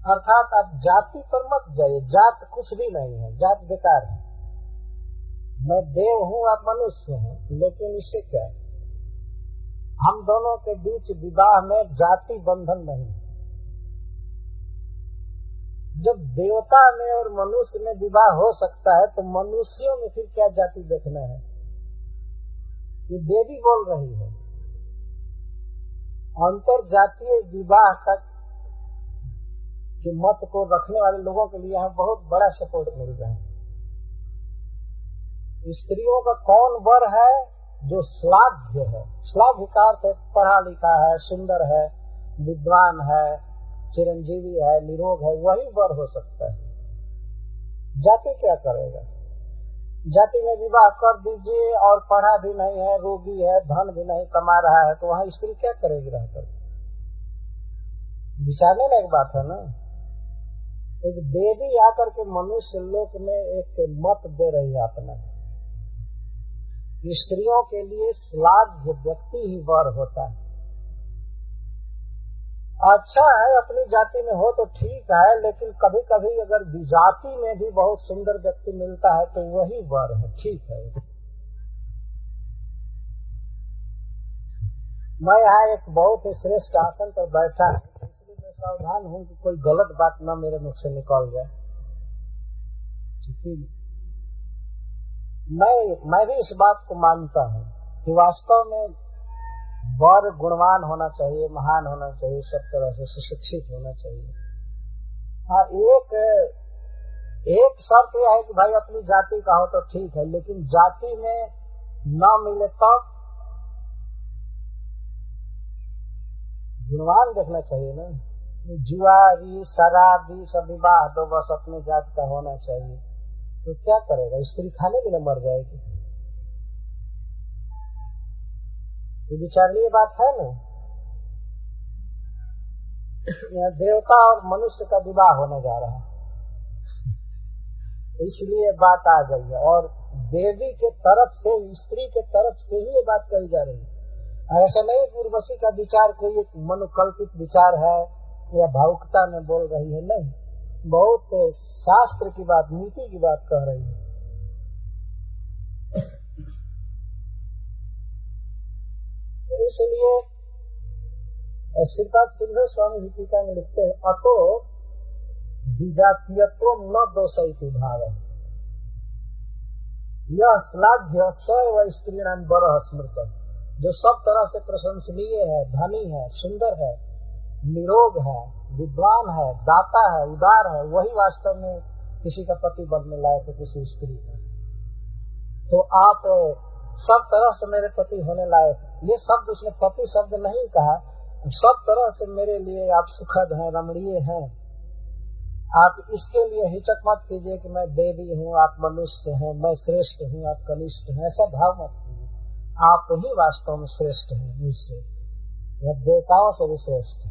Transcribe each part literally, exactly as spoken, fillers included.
अर्थात आप जाति पर मत जाइए, जात कुछ भी नहीं है, जात बेकार है। मैं देव हूँ, आप मनुष्य हैं, लेकिन इससे क्या, हम दोनों के बीच विवाह में जाति बंधन नहीं। जब देवता में और मनुष्य में विवाह हो सकता है तो मनुष्यों में फिर क्या जाति देखना है। ये देवी बोल रही है। अंतर जातीय विवाह का कि मत को रखने वाले लोगों के लिए यहाँ बहुत बड़ा सपोर्ट मिल रहा है। स्त्रियों का कौन वर है जो श्लाघ्य है। श्लाघ्य का अर्थ है पढ़ा लिखा है, सुंदर है, विद्वान है, चिरंजीवी है, निरोग है, वही वर हो सकता है। जाति क्या करेगा। जाति में विवाह कर दीजिए और पढ़ा भी नहीं है, रोगी है, धन भी नहीं कमा रहा है, तो वहाँ स्त्री क्या करेगी रहकर। विचारने लायक बात है ना। एक देवी आकर के मनुष्य लोक में एक मत दे रही है अपना, स्त्रियों के लिए श्लाघ्य व्यक्ति ही वर होता है। अच्छा है अपनी जाति में हो तो ठीक है, लेकिन कभी कभी अगर विजाति में भी बहुत सुंदर व्यक्ति मिलता है तो वही वर है, ठीक है। मैं यहाँ एक बहुत ही श्रेष्ठ आसन पर बैठा हूँ, इसलिए मैं सावधान हूँ कि कोई गलत बात न मेरे मुख से निकल जाए। ठीक, मैं मैं भी इस बात को मानता हूँ कि वास्तव में वर गुणवान होना चाहिए, महान होना चाहिए, सब तरह से सुशिक्षित होना चाहिए। हाँ, एक एक शर्त यह है कि भाई अपनी जाति का हो तो ठीक है, लेकिन जाति में न मिले तब गुणवान देखना चाहिए ना। जुआरी शराबी सब विवाह दो, बस अपनी जाति का होना चाहिए, तो क्या करेगा, स्त्री खाने के लिए मर जाएगी। ये विचारणीय बात है ना। यहाँ देवता और मनुष्य का विवाह होने जा रहा है, इसलिए बात आ गई है। और देवी के तरफ से, स्त्री के तरफ से ही ये बात कही जा रही है। ऐसा नहीं उर्वशी का विचार कोई एक मनोकल्पित विचार है या भावुकता में बोल रही है, नहीं, बहुत शास्त्र की बात, नीति की बात कह रही है। इसलिए श्रीपाद सिंह स्वामी टीका में लिखते हैं, अतो विजातीयत्व न दोषयति भाव यह श्लाघ्य सैव स्त्रीणाम बरह स्मृत। जो सब तरह से प्रशंसनीय है, धनी है, सुंदर है, निरोग है, विद्वान है, दाता है, उदार है, वही वास्तव में किसी का पति बनने लायक है, किसी स्त्री का। तो आप सब तरह से मेरे पति होने लायक, ये शब्द उसने पति शब्द नहीं कहा, सब तरह से मेरे लिए आप सुखद हैं, रमणीय हैं। आप इसके लिए हिचक मत कीजिए कि मैं देवी हूँ, आप मनुष्य हैं, मैं श्रेष्ठ हूँ, आप कनिष्ठ हैं, ऐसा भाव मत कीजिए। आप ही वास्तव में श्रेष्ठ हैं मुझसे, या देवताओं से भी श्रेष्ठ है।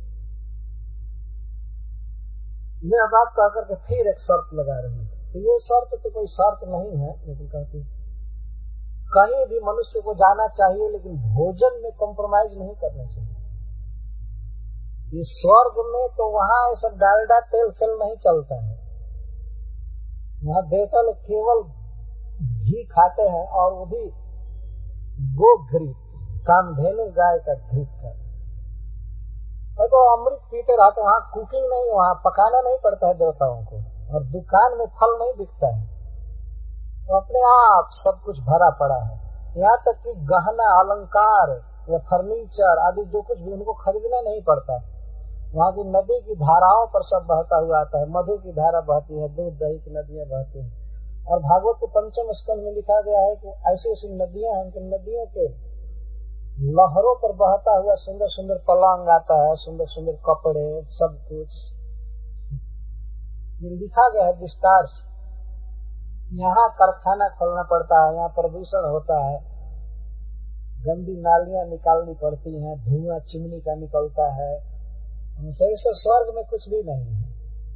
यह बात कहकर के फिर एक शर्त लगा रही है। तो ये शर्त तो कोई शर्त नहीं है, लेकिन कहती कहीं भी मनुष्य को जाना चाहिए, लेकिन भोजन में कॉम्प्रोमाइज नहीं करना चाहिए। ये स्वर्ग में तो वहाँ ऐसा डालडा तेल सेल नहीं चलता है। वहाँ देवता लोग केवल घी खाते हैं, और वो भी गो घृत, कामधेनु गाय का घृत का। तो अमृत पीते रहते, वहाँ कुकिंग नहीं, वहाँ पकाना नहीं पड़ता है देवताओं को, और दुकान में फल नहीं बिकता है, तो अपने आप सब कुछ भरा पड़ा है। यहाँ तक कि गहना अलंकार या फर्नीचर आदि जो कुछ भी उनको खरीदना नहीं पड़ता है। वहाँ की नदी की धाराओं पर सब बहता हुआ आता है। मधु की धारा बहती है, दूध दही की नदियाँ बहती हैं। और भागवत के पंचम स्कंद में लिखा गया है कि ऐसी ऐसी नदियां हैं कि नदियों के लहरों पर बहता हुआ सुंदर सुंदर पलंग आता है, सुंदर सुंदर कपड़े, सब कुछ ये लिखा गया है विस्तार से। यहाँ कारखाना खोलना पड़ता है, यहाँ प्रदूषण होता है, गंदी नालियां निकालनी पड़ती हैं, धुआं चिमनी का निकलता है। सही से स्वर्ग में कुछ भी नहीं है।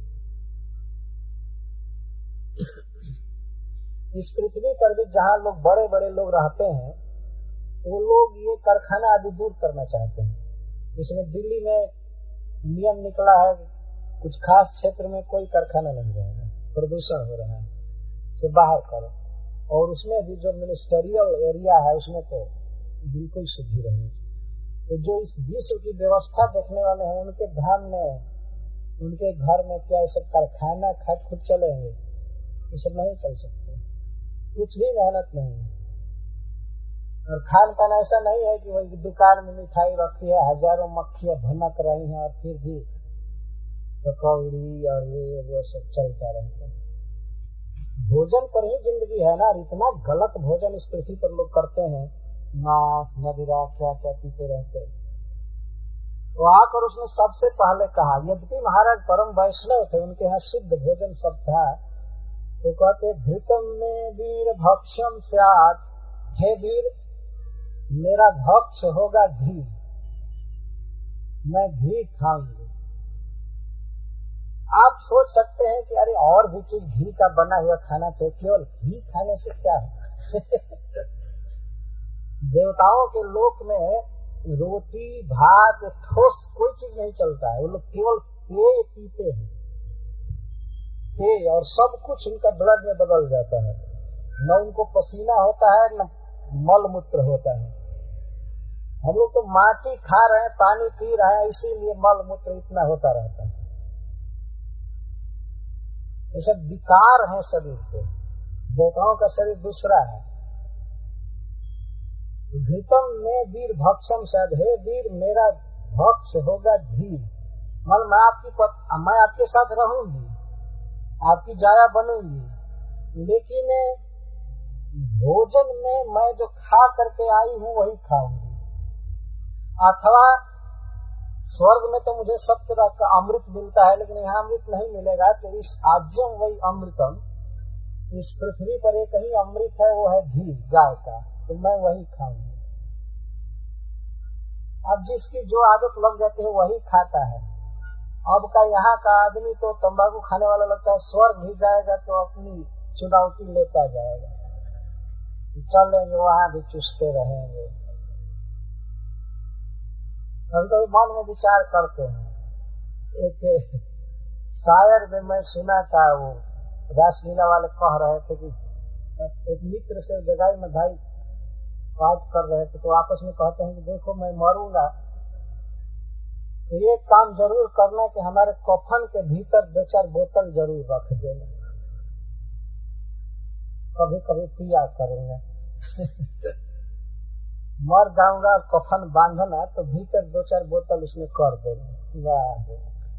इस पृथ्वी पर भी जहाँ लोग बड़े बड़े लोग रहते हैं, वो लोग ये कारखाना आदि दूर करना चाहते हैं। इसमें दिल्ली में नियम निकला है, कुछ खास क्षेत्र में कोई कारखाना नहीं रहेगा, प्रदूषण हो रहा है, तो बाहर करो। और उसमें भी जो मिनिस्टरियल एरिया है उसमें तो बिल्कुल शुद्धि रहनी चाहिए। तो जो इस विश्व की व्यवस्था देखने वाले हैं उनके ध्यान में, उनके घर में क्या ये सब कारखाना खट खुट चलेंगे? ये सब नहीं चल सकते, कुछ भी मेहनत नहीं है। और खान पान ऐसा नहीं है कि वही दुकान में मिठाई रखी है, हजारों मक्खियां भनक रही हैं और फिर भी पकौड़ी और ये वो सब चलता रहता है। भोजन पर ही जिंदगी है ना। इतना गलत भोजन इस पृथ्वी पर लोग करते हैं, मांस मदिरा क्या क्या पीते रहते हैं। तो आकर उसने सबसे पहले कहा, यद्यपि महाराज परम वैष्णव थे, उनके यहाँ शुद्ध भोजन सब था, तो कहते घृतम में वीर भक्षम स्यात्, हे वीर मेरा भक्ष होगा घी, मैं घी खाऊंगी। आप सोच सकते हैं कि अरे और भी चीज घी का बना हुआ खाना चाहिए, केवल घी खाने से क्या है? देवताओं के लोक में रोटी भात ठोस कोई चीज नहीं चलता है, वो लोग केवल पेय पीते हैं, पेय, और सब कुछ उनका ब्लड में बदल जाता है। न उनको पसीना होता है न मल मूत्र होता है। हम लोग तो माटी खा रहे हैं, पानी पी रहे हैं, इसीलिए मल मूत्र इतना होता रहता है। ये सब विकार है शरीर के, देवताओं का शरीर दूसरा है। घृतम में वीर भक्षम शायद, हे वीर मेरा भक्ष होगा घी, मतलब मैं आपकी पत, मैं आपके साथ रहूंगी, आपकी जाया बनूंगी, लेकिन भोजन में मैं जो खा करके आई हूँ वही खाऊंगी। अथवा स्वर्ग में तो मुझे सब तरह का अमृत मिलता है, लेकिन यहाँ अमृत नहीं मिलेगा, तो इस आज्यम वही अमृतम, इस पृथ्वी पर एक ही अमृत है, वो है घी गाय का, तो मैं वही खाऊंगी। अब जिसकी जो आदत लग जाती है वही खाता है। अब का यहाँ का आदमी तो तंबाकू खाने वाला लगता है, स्वर्ग भी जाएगा तो अपनी चुनौती लेता जाएगा, चलेंगे वहां भी चुसते रहेंगे। कभी कभी मन में विचार करते हैं। एक शायर में मैं सुना था, वो रासलीला वाले कह रहे थे कि एक मित्र से जगाई में भाई बात कर रहे थे, तो आपस में कहते हैं कि देखो मैं मरूंगा तो ये काम जरूर करना कि हमारे कफन के भीतर दो चार बोतल जरूर रख देना, कभी कभी पिया करूंगा। मर जाऊंगा कफन बांधना तो भीतर दो चार बोतल उसमें कर देना। वाह,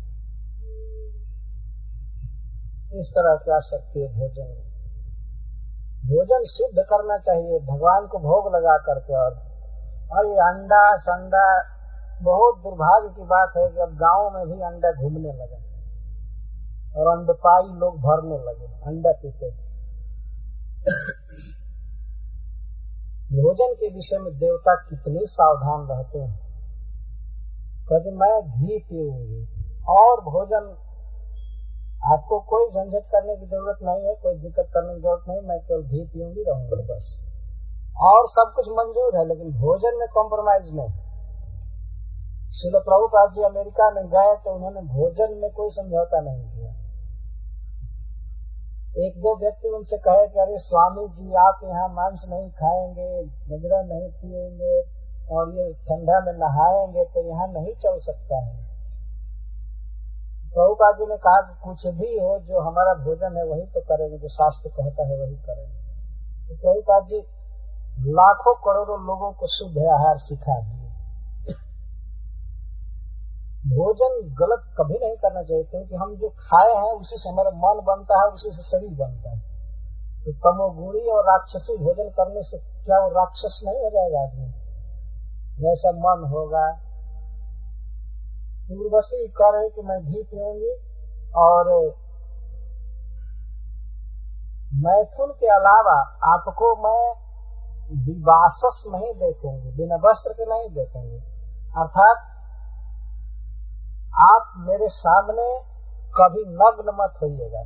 इस तरह की आसक्ति है भोजन में। भोजन शुद्ध करना चाहिए, भगवान को भोग लगा करके। और और ये अंडा संडा, बहुत दुर्भाग्य की बात है कि अब गाँव में भी अंडा घूमने लगा और अंडपाई लोग भरने लगे अंडा पीते। भोजन के विषय में देवता कितने सावधान रहते हैं। कहते मैं घी पीऊंगी, और भोजन आपको कोई झंझट करने की जरूरत नहीं है, कोई दिक्कत करने की जरूरत नहीं, मैं केवल घी पीऊंगी रहूंगा बस, और सब कुछ मंजूर है, लेकिन भोजन में कॉम्प्रोमाइज नहीं। श्रील प्रभुपाद जी अमेरिका में गए तो उन्होंने भोजन में कोई समझौता नहीं किया। एक दो व्यक्ति उनसे कहे कि अरे स्वामी जी आप यहाँ मांस नहीं खाएंगे, मदिरा नहीं पिएंगे और ये ठंडा में नहाएंगे तो यहाँ नहीं चल सकता है। प्रभुपाद जी ने कहा कि कुछ भी हो, जो हमारा भोजन है वही तो करेंगे, जो शास्त्र कहता है वही करेंगे। तो प्रभुपाद जी लाखों करोड़ों लोगों को शुद्ध आहार सिखा दिए। भोजन गलत कभी नहीं करना चाहिए, क्योंकि हम जो खाए हैं उसी से हमारा मन बनता है, उसी से शरीर बनता है। तो तमोगुणी और राक्षसी भोजन करने से क्या वो राक्षस नहीं हो जाएगा आदमी? वैसा मन होगा। उर्वशी कह रही कि मैं घी पीऊंगी और मैथुन के अलावा आपको मैं विवासस नहीं देखूंगी, बिना वस्त्र के नहीं देखूंगी। अर्थात आप मेरे सामने कभी नग्न मत होइएगा।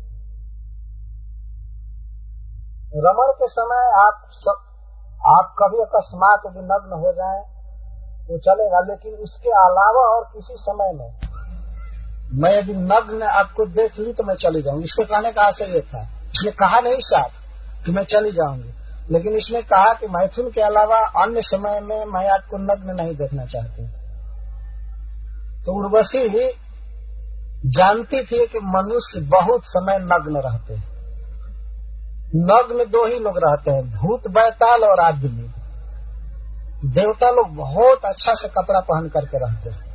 रमण के समय आप सब, आप कभी अकस्मात यदि नग्न हो जाएं वो चलेगा, लेकिन उसके अलावा और किसी समय में मैं यदि नग्न आपको देख ली तो मैं चली जाऊंगी। इसके कहने का आशय ये था, इसने कहा नहीं साफ कि मैं चली जाऊंगी, लेकिन इसने कहा कि मैथुन के अलावा अन्य समय में मैं आपको नग्न नहीं देखना चाहती। तो उर्वशी जानती थी कि मनुष्य बहुत समय नग्न रहते हैं। नग्न दो ही लोग रहते हैं, भूत बैताल और आदमी। देवता लोग बहुत अच्छा से कपड़ा पहन करके रहते हैं।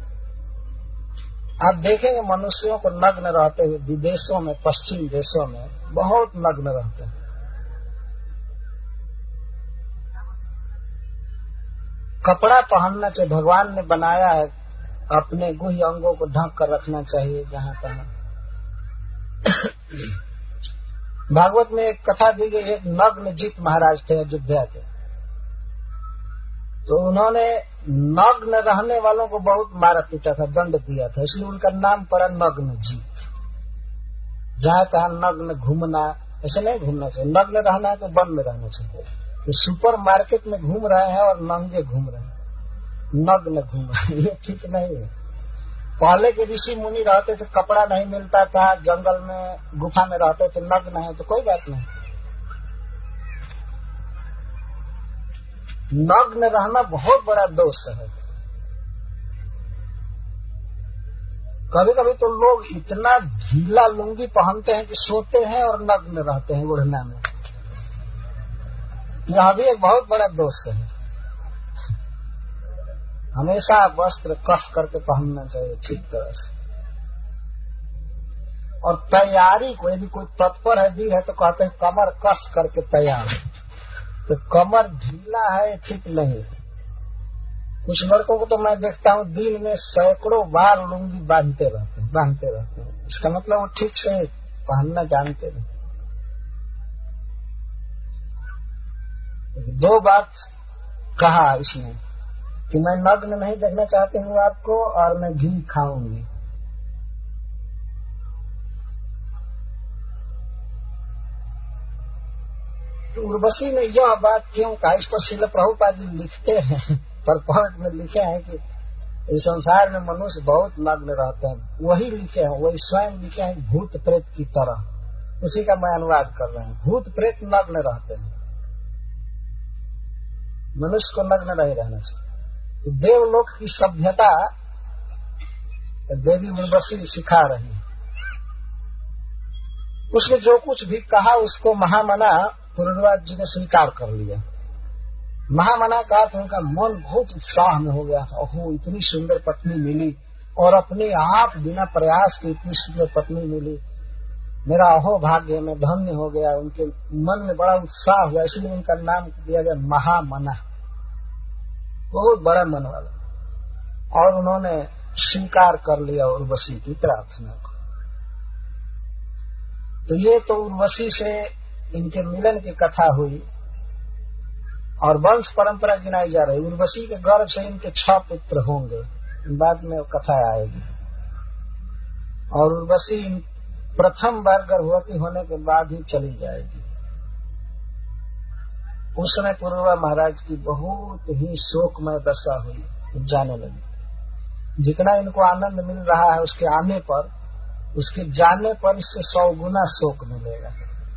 आप देखेंगे मनुष्यों को नग्न रहते हुए विदेशों में, पश्चिम देशों में बहुत नग्न रहते हैं। कपड़ा पहनना चाहिए, भगवान ने बनाया है, अपने गुह्य अंगों को ढक कर रखना चाहिए जहां तहां। भागवत में एक कथा दी गई, एक नग्न जीत महाराज थे अयोध्या के, तो उन्होंने नग्न रहने वालों को बहुत मारा पीटा था, दंड दिया था, इसलिए उनका नाम पड़ा नग्न जीत। जहां तहां नग्न घूमना, ऐसे नहीं घूमना चाहिए। नग्न रहना है तो वन में रहना चाहिए। तो सुपर मार्केट में घूम रहे हैं और नंगे घूम रहे हैं, नग्न घूम रहे हैं, ये ठीक नहीं है। पहले के ऋषि मुनि रहते थे, कपड़ा नहीं मिलता था, जंगल में गुफा में रहते थे, नग्न है तो कोई बात नहीं। नग्न रहना बहुत बड़ा दोष है। कभी कभी तो लोग इतना ढीला लुंगी पहनते हैं कि सोते हैं और नग्न रहते हैं ओढ़ना में। यह भी एक बहुत बड़ा दोष है। हमेशा वस्त्र कस करके पहनना चाहिए ठीक तरह से। और तैयारी को, यदि कोई तत्पर है दी है तो कहते हैं कमर कस करके तैयार। तो कमर ढीला है ठीक नहीं। कुछ लड़कों को तो मैं देखता हूँ दिन में सैकड़ों बार लुंगी बांधते रहते हैं बांधते रहते हैं इसका मतलब वो ठीक से पहनना जानते नहीं। दो बात कहा इसने कि मैं नग्न नहीं देखना चाहती हूँ आपको, और मैं घी खाऊंगी। तो उर्वशी ने यह बात क्यों कहा, इस पर श्रील प्रभुपाद जी लिखते हैं, परपॉइंट में लिखे हैं कि इस संसार में मनुष्य बहुत नग्न रहते हैं। वही लिखे हैं, वही स्वयं लिखे हैं भूत प्रेत की तरह। उसी का मैं अनुवाद कर रहा हूँ। भूत प्रेत नग्न रहते हैं, मनुष्य को नग्न नहीं रहना चाहिए। तो देवलोक की सभ्यता देवी उर्वशी सिखा रही है। उसने जो कुछ भी कहा उसको महामना पुरुषराज जी ने स्वीकार कर लिया। महामना का तो उनका मन बहुत उत्साह में हो गया था। ओहो, इतनी सुंदर पत्नी मिली, और अपने आप बिना प्रयास के इतनी सुंदर पत्नी मिली, मेरा अहो भाग्य में धन्य हो गया। उनके मन में बड़ा उत्साह हुआ, इसलिए उनका नाम दिया गया महामना, बहुत बड़ा मन वाला। और उन्होंने स्वीकार कर लिया उर्वशी की प्रार्थना को। तो ये तो उर्वशी से इनके मिलन की कथा हुई, और वंश परंपरा गिनाई जा रही। उर्वशी के गर्भ से इनके छह पुत्र होंगे, बाद में कथा आएगी। और उर्वशी प्रथम बार गर्भवती होने के बाद ही चली जाएगी। उस समय पुरुरवा महाराज की बहुत ही शोकमय दशा हुई, जाने लगी। जितना इनको आनंद मिल रहा है उसके आने पर, उसके जाने पर इससे सौ गुना शोक मिलेगा।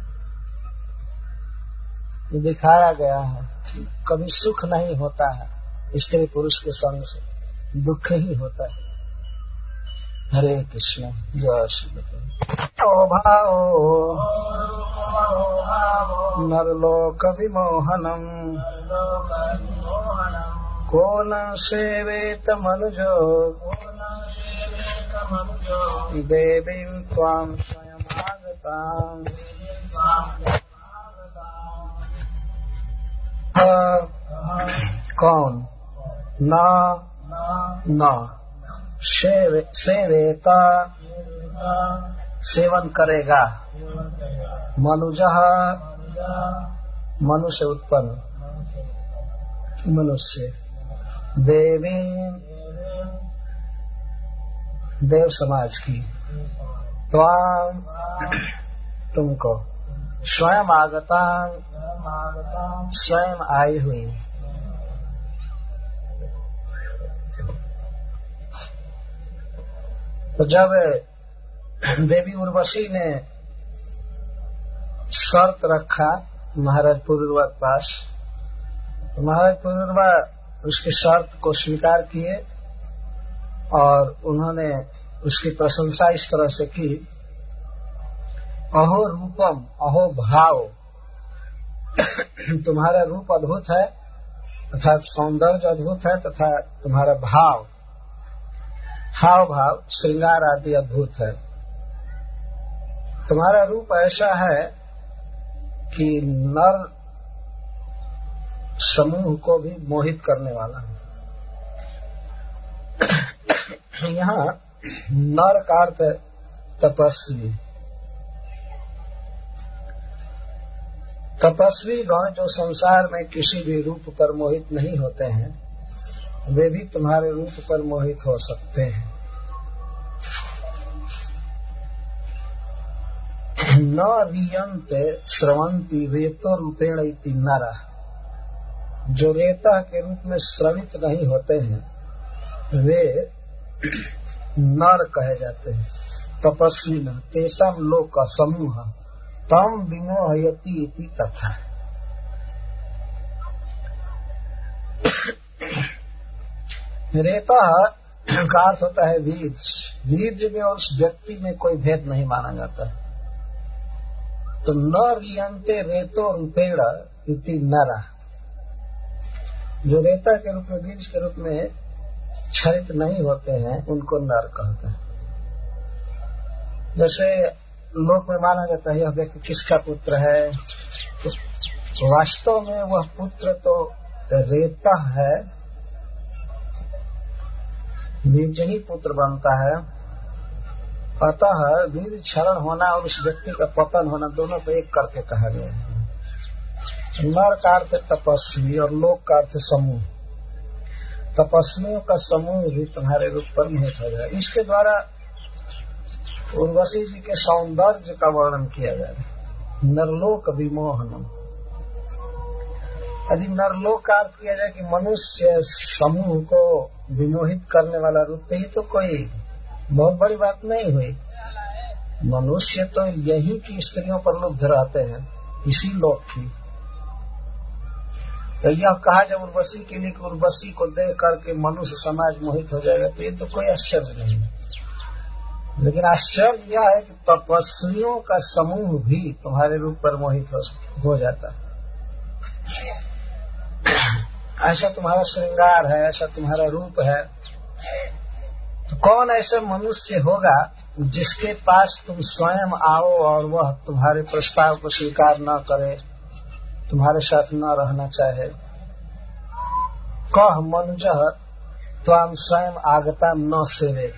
ये दिखाया गया है, कभी सुख नहीं होता है स्त्री पुरुष के संग से, दुख ही होता है। हरे कृष्ण, जय श्री ओ भाओ नरलोक विमोहनम को न सेवेत मनुजो देवीं त्वां स्वयमागतां। कौन न न सेवे, सेवेता सेवन करेगा, मनुजः मनुष्य उत्पन्न मनुष्य, देवी देव समाज की, त्वां तुमको, स्वयं आगता स्वयं आई हुई। तो जब देवी उर्वशी ने शर्त रखा महाराज पुरुरवा के पास, तो महाराज पुरुरवा उसकी शर्त को स्वीकार किए और उन्होंने उसकी प्रशंसा इस तरह से की, अहो रूपम अहो भाव, तुम्हारा रूप अद्भुत है तथा सौंदर्य अद्भुत है तथा तुम्हारा भाव हाव भाव श्रृंगार आदि अद्भुत है। तुम्हारा रूप ऐसा है कि नर समूह को भी मोहित करने वाला है। यहाँ नर का अर्थ तपस्वी। तपस्वी गण जो संसार में किसी भी रूप पर मोहित नहीं होते हैं, वे भी तुम्हारे रूप पर मोहित हो सकते हैं। न रियंते स्रवंती रेतो रूपेण इति नरा, जो रेता के रूप में श्रवित नहीं होते हैं वे नर कहे जाते हैं। तपस्वी न तेषाम लोक का समूह तम विमोहयति इति तथा। रेता का अर्थ होता है वीर्ज। वीर्ज में और उस व्यक्ति में कोई भेद नहीं माना जाता है। तो न रियंते रेतो रूपेण इति नरा, जो रेता के रूप में बीज के रूप में क्षरित नहीं होते हैं उनको नर कहते हैं। जैसे लोक में माना जाता है यह व्यक्ति किसका पुत्र है, तो वास्तव में वह पुत्र तो रेता है, बीज ही पुत्र बनता है। अतः बीज क्षरण होना और उस व्यक्ति का पतन होना दोनों को एक करके कहा गया है। नर का अर्थ तपस्वी और लोक का अर्थ समूह। तपस्वियों का समूह भी तुम्हारे रूप पर मोहित हो जाए। इसके द्वारा उर्वशी जी के सौंदर्य का वर्णन किया जा रहा है। नरलोक विमोहनम। यदि नरलोक का अर्थ किया जाए कि मनुष्य समूह को विमोहित करने वाला रूप, ही तो कोई बहुत बड़ी बात नहीं हुई। मनुष्य तो यही की स्त्रियों पर लुब्ध रहते हैं, इसी लोक की। तो यह कहा जब उर्वशी के लिए उर्वशी को देख करके मनुष्य समाज मोहित हो जाएगा, तो ये तो कोई आश्चर्य नहीं है। लेकिन आश्चर्य यह है कि तपस्वियों का समूह भी तुम्हारे रूप पर मोहित हो, हो जाता है। ऐसा तुम्हारा श्रृंगार है, ऐसा तुम्हारा रूप है। तो कौन ऐसा मनुष्य होगा जिसके पास तुम स्वयं आओ और वह तुम्हारे प्रस्ताव को स्वीकार न करे, तुम्हारे साथ न रहना चाहे। कह मनुज त्वाम स्वयं आगता न सेवेत।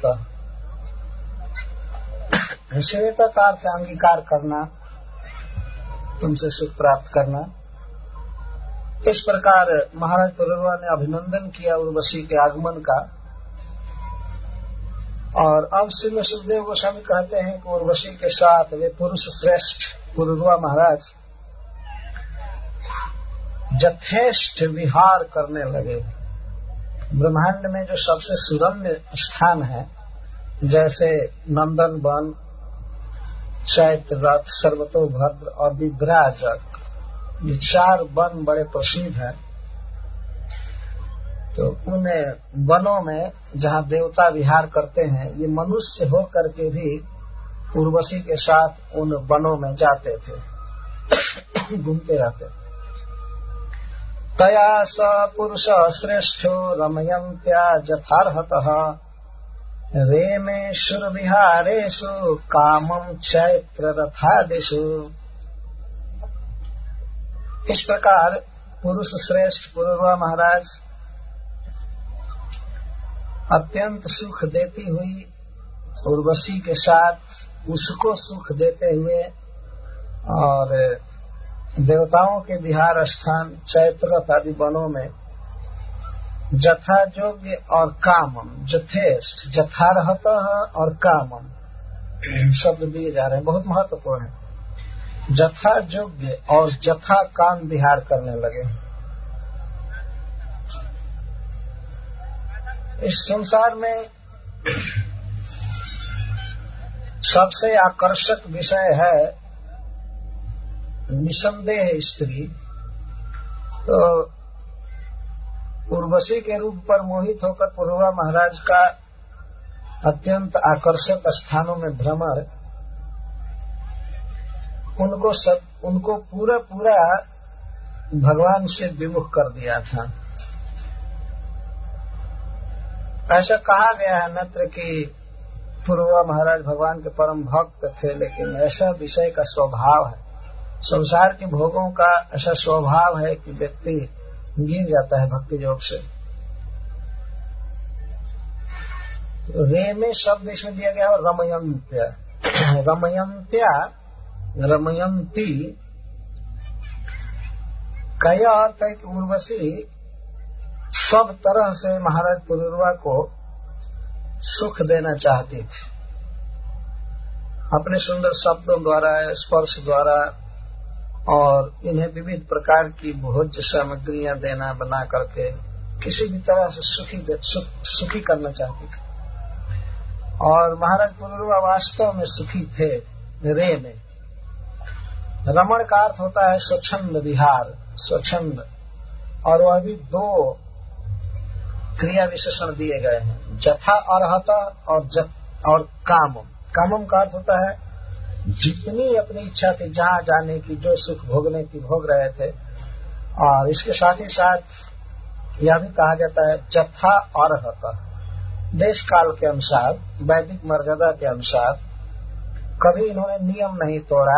सेवेत का अर्थ अंगीकार करना, तुमसे सुख प्राप्त करना। इस प्रकार महाराज पुरुरवा ने अभिनंदन किया उर्वशी के आगमन का। और अब श्री सुखदेव गोस्वामी कहते हैं कि उर्वशी के साथ वे पुरुष श्रेष्ठ पुरुरवा महाराज यथेष्ट विहार करने लगे। ब्रह्मांड में जो सबसे सुरम्य स्थान है, जैसे नंदन वन, चैत्र रथ, सर्वतोभद्र और विभ्राजक, ये चार वन बड़े प्रसिद्ध हैं। तो उन वनों में जहाँ देवता विहार करते हैं, ये मनुष्य हो करके भी उर्वशी के साथ उन वनों में जाते थे, घूमते रहते। तया स पुरुष श्रेष्ठो रमयन्त्या यथार्हतः रेमे शुर विहारेषु कामं चैत्र रथादिषु। इस प्रकार पुरुष श्रेष्ठ पुरुरवा महाराज अत्यंत सुख देती हुई उर्वशी के साथ उसको सुख देते हुए और देवताओं के विहार स्थान चैत्ररथ आदि वनों में जथा योग्य और कामम, जथेष्ट, जथारहत और कामम शब्द दिए जा रहे हैं, बहुत महत्वपूर्ण है। जथा योग्य और जथा काम विहार करने लगे। इस संसार में सबसे आकर्षक विषय है निसंदेह स्त्री, तो उर्वशी के रूप पर मोहित होकर पुरुरवा महाराज का अत्यंत आकर्षक स्थानों में भ्रमण उनको सब उनको पूरा पूरा भगवान से विमुख कर दिया था। ऐसा कहा गया है नत्र कि पुरुरवा महाराज भगवान के परम भक्त थे, लेकिन ऐसा विषय का स्वभाव है, संसार के भोगों का ऐसा स्वभाव है कि व्यक्ति गिर जाता है भक्ति योग से। रे में शब्द इसमें दिया गया है रमयंत्या। रमयंत्या रमयंती का यह अर्थ है कि उर्वशी सब तरह से महाराज पुरुरवा को सुख देना चाहती थी, अपने सुंदर शब्दों द्वारा, स्पर्श द्वारा, और इन्हें विविध प्रकार की भोज्य सामग्रियां देना बना करके किसी भी तरह से सुखी सुख, सुखी करना चाहती थी। और महाराज पुरुरवा वास्तव में सुखी थे रे में। रमण का अर्थ होता है स्वच्छंद विहार, स्वच्छंद, और वह भी दो क्रिया विशेषण दिए गए हैं, जथा अर्हता और जत और कामम। कामम का अर्थ होता है जितनी अपनी इच्छा थी जहां जाने की, जो सुख भोगने की भोग रहे थे, और इसके साथ ही साथ यह भी कहा जाता है जथा अर्हता, देश काल के अनुसार, वैदिक मर्यादा के अनुसार, कभी इन्होंने नियम नहीं तोड़ा,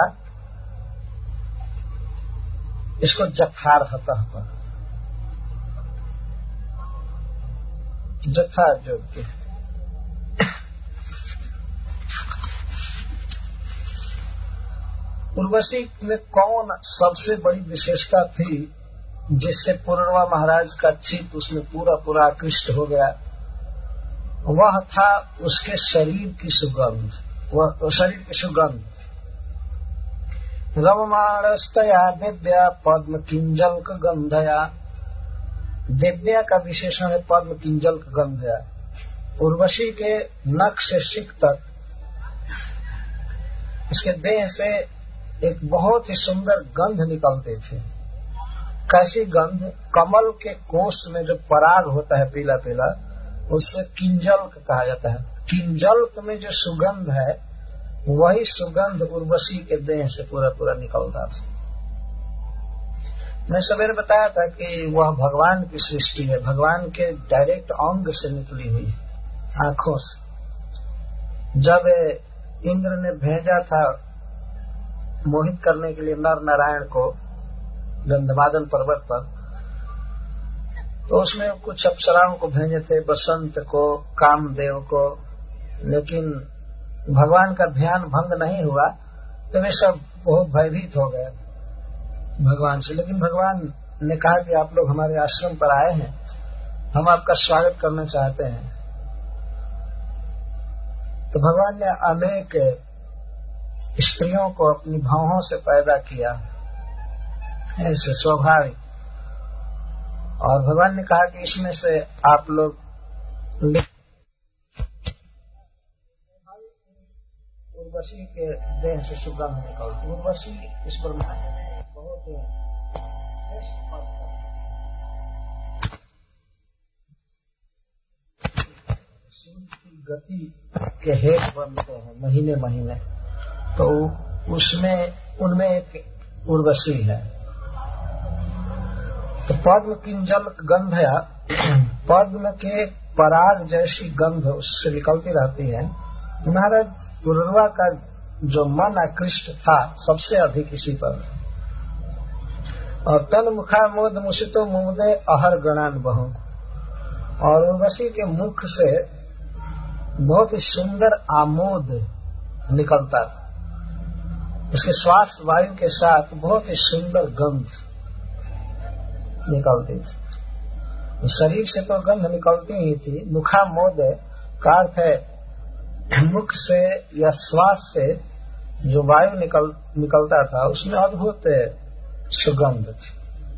इसको जथार्हता, जथा योग्य। उर्वशी में कौन सबसे बड़ी विशेषता थी जिससे पुरुरवा महाराज का चित्त उसमें पूरा पूरा आकृष्ट हो गया? वह था उसके शरीर की सुगंध, वह शरीर की सुगंध। रवमाणस्तया दिव्या पद्म किंजल्क गंधया, दिव्या का विशेषण है पद्म किंजल्क गंधया। उर्वशी के नख से शिख तक इसके देह से एक बहुत ही सुंदर गंध निकलते थे। कैसी गंध? कमल के कोष में जो पराग होता है पीला पीला, उससे किंजल्क कहा जाता है। किंजल्क में जो सुगंध है वही सुगंध उर्वशी के देह से पूरा पूरा निकलता था। मैं सवेरे बताया था कि वह भगवान की सृष्टि है, भगवान के डायरेक्ट अंग से निकली हुई आंखों से। जब इंद्र ने भेजा था मोहित करने के लिए नर नारायण को गंधमादन पर्वत पर, तो उसमें कुछ अप्सराओं को भेजे थे, बसंत को, कामदेव को, लेकिन भगवान का ध्यान भंग नहीं हुआ, तो वे सब बहुत भयभीत हो गए भगवान से। लेकिन भगवान ने कहा कि आप लोग हमारे आश्रम पर आए हैं, हम आपका स्वागत करना चाहते हैं। तो भगवान ने अनेक स्त्रियों को अपनी भावों से पैदा किया, ऐसे स्वाभाविक, और भगवान ने कहा कि इसमें से आप लोग उर्वशी के देह से सुगंध निकलती। उर्वशी इस ब्रह्मांड में बहुत श्रेष्ठ पद है। सूर्य की गति के हेत बनते हैं महीने महीने, तो उसमें उनमें एक उर्वशी है। तो पद्म किंजल्क गंधया, पद्म के पराग जैसी गंध उससे निकलती रहती है। महाराज पुरुरवा का जो मन आकृष्ट था सबसे अधिक इसी पर। और तन मुखा मोद मुसितो मुदे अहर गणान बहु, और उर्वशी के मुख से बहुत ही सुंदर आमोद निकलता था। उसके श्वास वायु के साथ बहुत ही सुंदर गंध निकलती थी। शरीर से तो गंध निकलती ही थी। मुखामोद का अर्थ है मुख से या श्वास से जो वायु निकल निकलता था उसमें अद्भुत सुगंध थी।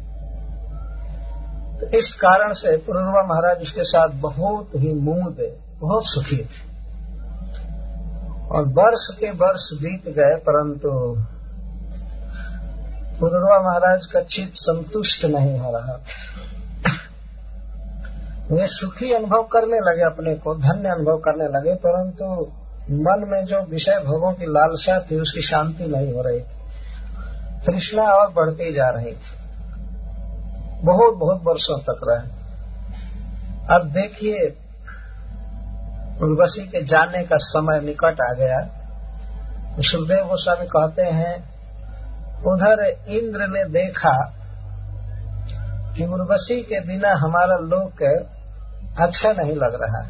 तो इस कारण से पुरुरवा महाराज उसके साथ बहुत ही मूद, बहुत सुखी थे। और वर्ष के वर्ष बीत गए, परंतु पुरुरवा महाराज का चित्त संतुष्ट नहीं हो रहा। वे सुखी अनुभव करने लगे, अपने को धन्य अनुभव करने लगे, परंतु मन में जो विषय भोगों की लालसा थी उसकी शांति नहीं हो रही, तृष्णा और बढ़ती जा रही थी। बहुत बहुत वर्षों तक रहे। अब देखिए, उर्वशी के जाने का समय निकट आ गया। सुखदेव गोस्वामी कहते हैं, उधर इंद्र ने देखा कि उर्वशी के बिना हमारा लोक अच्छा नहीं लग रहा।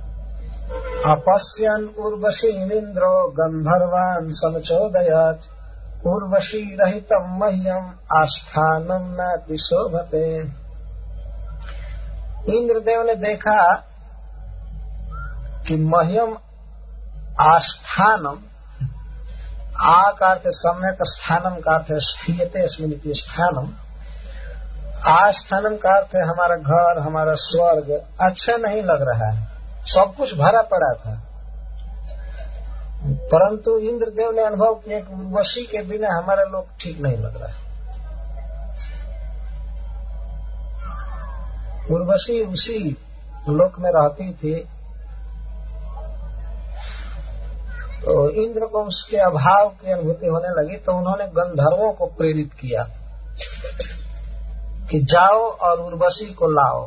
अपश्यन उर्वशी इंद्रो गंधर्वान समचोदयत उर्वशी रहितम मह्यम आस्थानम नाति शोभते। इंद्रदेव ने देखा कि मह्यम आस्थानम, आ का अर्थ सम्यक, स्थानम का अर्थ स्थियते स्मृति स्थानम, आस्थानम का अर्थ हमारा घर, हमारा स्वर्ग अच्छा नहीं लग रहा है। सब कुछ भरा पड़ा था, परंतु इंद्रदेव ने अनुभव किया कि उर्वशी के बिना हमारा लोक ठीक नहीं लग रहा है। उर्वशी उसी लोक में रहती थी, तो इंद्र को उसके अभाव की अनुभूति होने लगी। तो उन्होंने गंधर्वों को प्रेरित किया कि जाओ और उर्वशी को लाओ।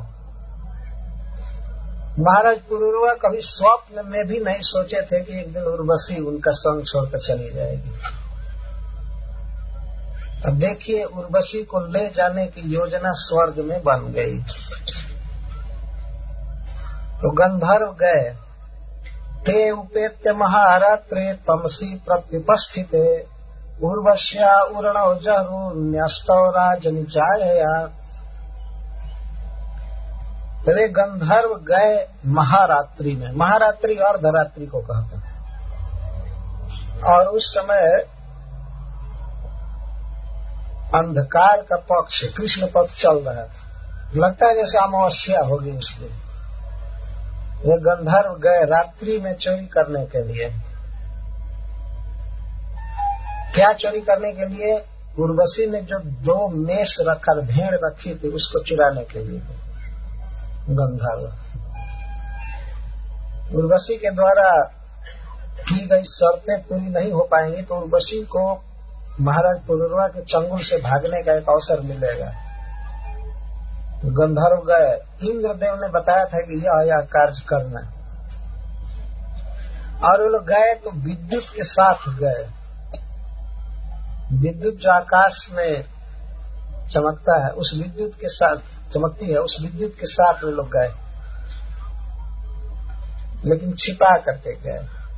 महाराज पुरुरवा कभी स्वप्न में भी नहीं सोचे थे कि एक दिन उर्वशी उनका संग छोड़कर चली जाएगी। अब देखिए, उर्वशी को ले जाने की योजना स्वर्ग में बन गई। तो गंधर्व गए, ते उपेत्य महारात्रे तमसी प्रत्युपस्थिते उर्वश्या उर्णव जहरु न्यस्तौ राजनिचायया। वे गंधर्व गए महारात्रि में, महारात्रि अर्धरात्रि को कहते हैं, और उस समय अंधकार का पक्ष, कृष्ण पक्ष चल रहा था। लगता है जैसे अमावस्या होगी उस दिन। वे गंधर्व गए रात्रि में चोरी करने के लिए। क्या चोरी करने के लिए? उर्वशी ने जो दो मेष रखा, भेड़ रखी थी, उसको चुराने के लिए गंधर्व। उर्वशी के द्वारा की गई शर्तें पूरी नहीं हो पाएंगी तो उर्वशी को महाराज पुरुरवा के चंगुल से भागने का एक अवसर मिलेगा। तो गंधर्व गए, इंद्रदेव ने बताया था कि यह यह कार्य करना, और वो लोग गए तो विद्युत के साथ गए। विद्युत जो आकाश में चमकता है, उस विद्युत के साथ चमकती है, उस विद्युत के साथ वे लोग गए, लेकिन छिपा करके गए।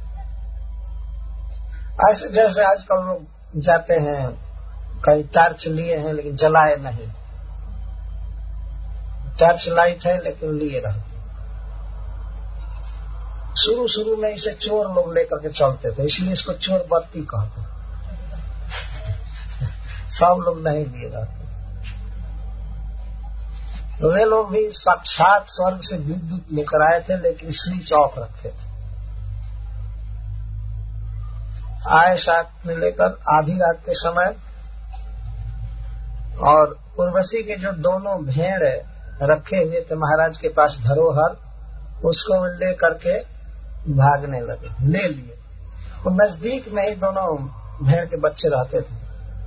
ऐसे जैसे आजकल लोग जाते हैं, कई टार्च लिए हैं लेकिन जलाए नहीं, टार्च लाइट है लेकिन लिए रहते। शुरू शुरू में इसे चोर लोग लेकर के चलते थे, इसलिए इसको चोर बत्ती कहते। सब लोग नहीं लिए रहते। तो वे लोग भी साक्षात स्वर्ग से विद्युत लेकर आए थे, लेकिन स्विच ऑफ रखे थे। आए साथ में लेकर आधी रात के समय, और उर्वशी के जो दोनों भेड़ रखे हुए थे महाराज के पास धरोहर, उसको ले करके भागने लगे, ले लिए। वो नजदीक में ही दोनों भेड़ के बच्चे रहते थे।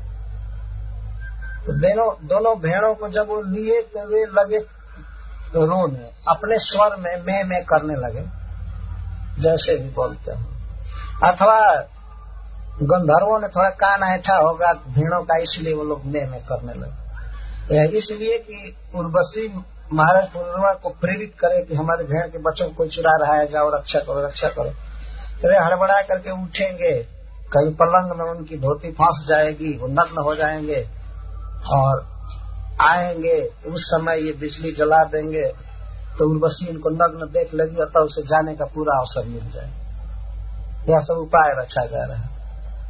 तो दोनों दोनों भेड़ों को जब वो लिए तो वे लगे तो रोने, अपने स्वर में मैं मैं करने लगे, जैसे भी बोलते हैं। अथवा गंधर्वों ने थोड़ा कान ऐठा होगा भेड़ों का, इसलिए वो लोग मैं मैं करने लगे। इसलिए कि उर्वशी महाराज पुरुरवा को प्रेरित करे कि हमारे भेड़ के बच्चों को कोई चुरा रहा है, जाओ रक्षा करो रक्षा करो। तो वे हड़बड़ा करके उठेंगे, कहीं पलंग में उनकी धोती फंस जाएगी, वो नग्न हो जाएंगे, और आएंगे तो उस समय ये बिजली जला देंगे, तो उर्वशी इनको नग्न देख लेगी, अतः उसे जाने का पूरा अवसर मिल जाए। यह सब उपाय रचा जा रहा है।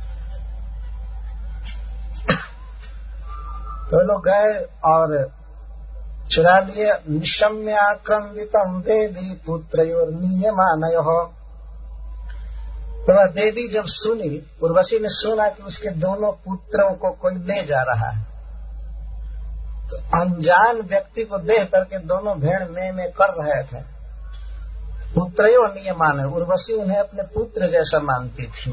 तो लोग गए और चुरा लिए। निशम्याक्रंदितम देवी पुत्रयोर नियमानयोः तो वह देवी जब सुनी, उर्वशी ने सुना कि उसके दोनों पुत्रों को कोई ले जा रहा है, तो अनजान व्यक्ति को देख करके दोनों भेड़ में में कर रहे थे। पुत्रयो नियमान है, उर्वशी उन्हें अपने पुत्र जैसा मानती थी।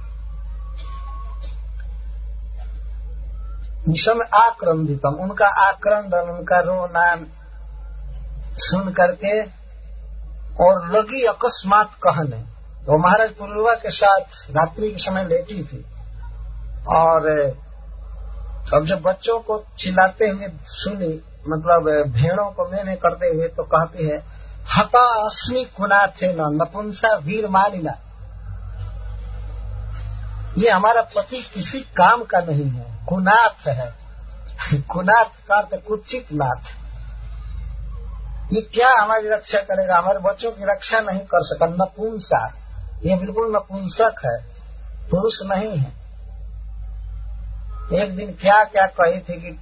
निशम आक्रंदितम, उनका आक्रंदन, उनका रोना सुन करके और लगी अकस्मात कहने। तो महाराज पुरुरवा के साथ रात्रि के समय लेटी थी और अब जब बच्चों को चिल्लाते हुए सुनी, मतलब भेड़ों को में में करते हुए, तो कहती है हता अस्मि कुनाथे न नपुंसा वीर मानिना, ये हमारा पति किसी काम का नहीं है, कुनाथ है। कुनाथ का अर्थ कुचित नाथ। ये क्या हमारी रक्षा करेगा, हमारे बच्चों की रक्षा नहीं कर सका। नपुंसा, ये बिल्कुल नपुंसक है, पुरुष नहीं है। एक दिन क्या क्या कही थी कि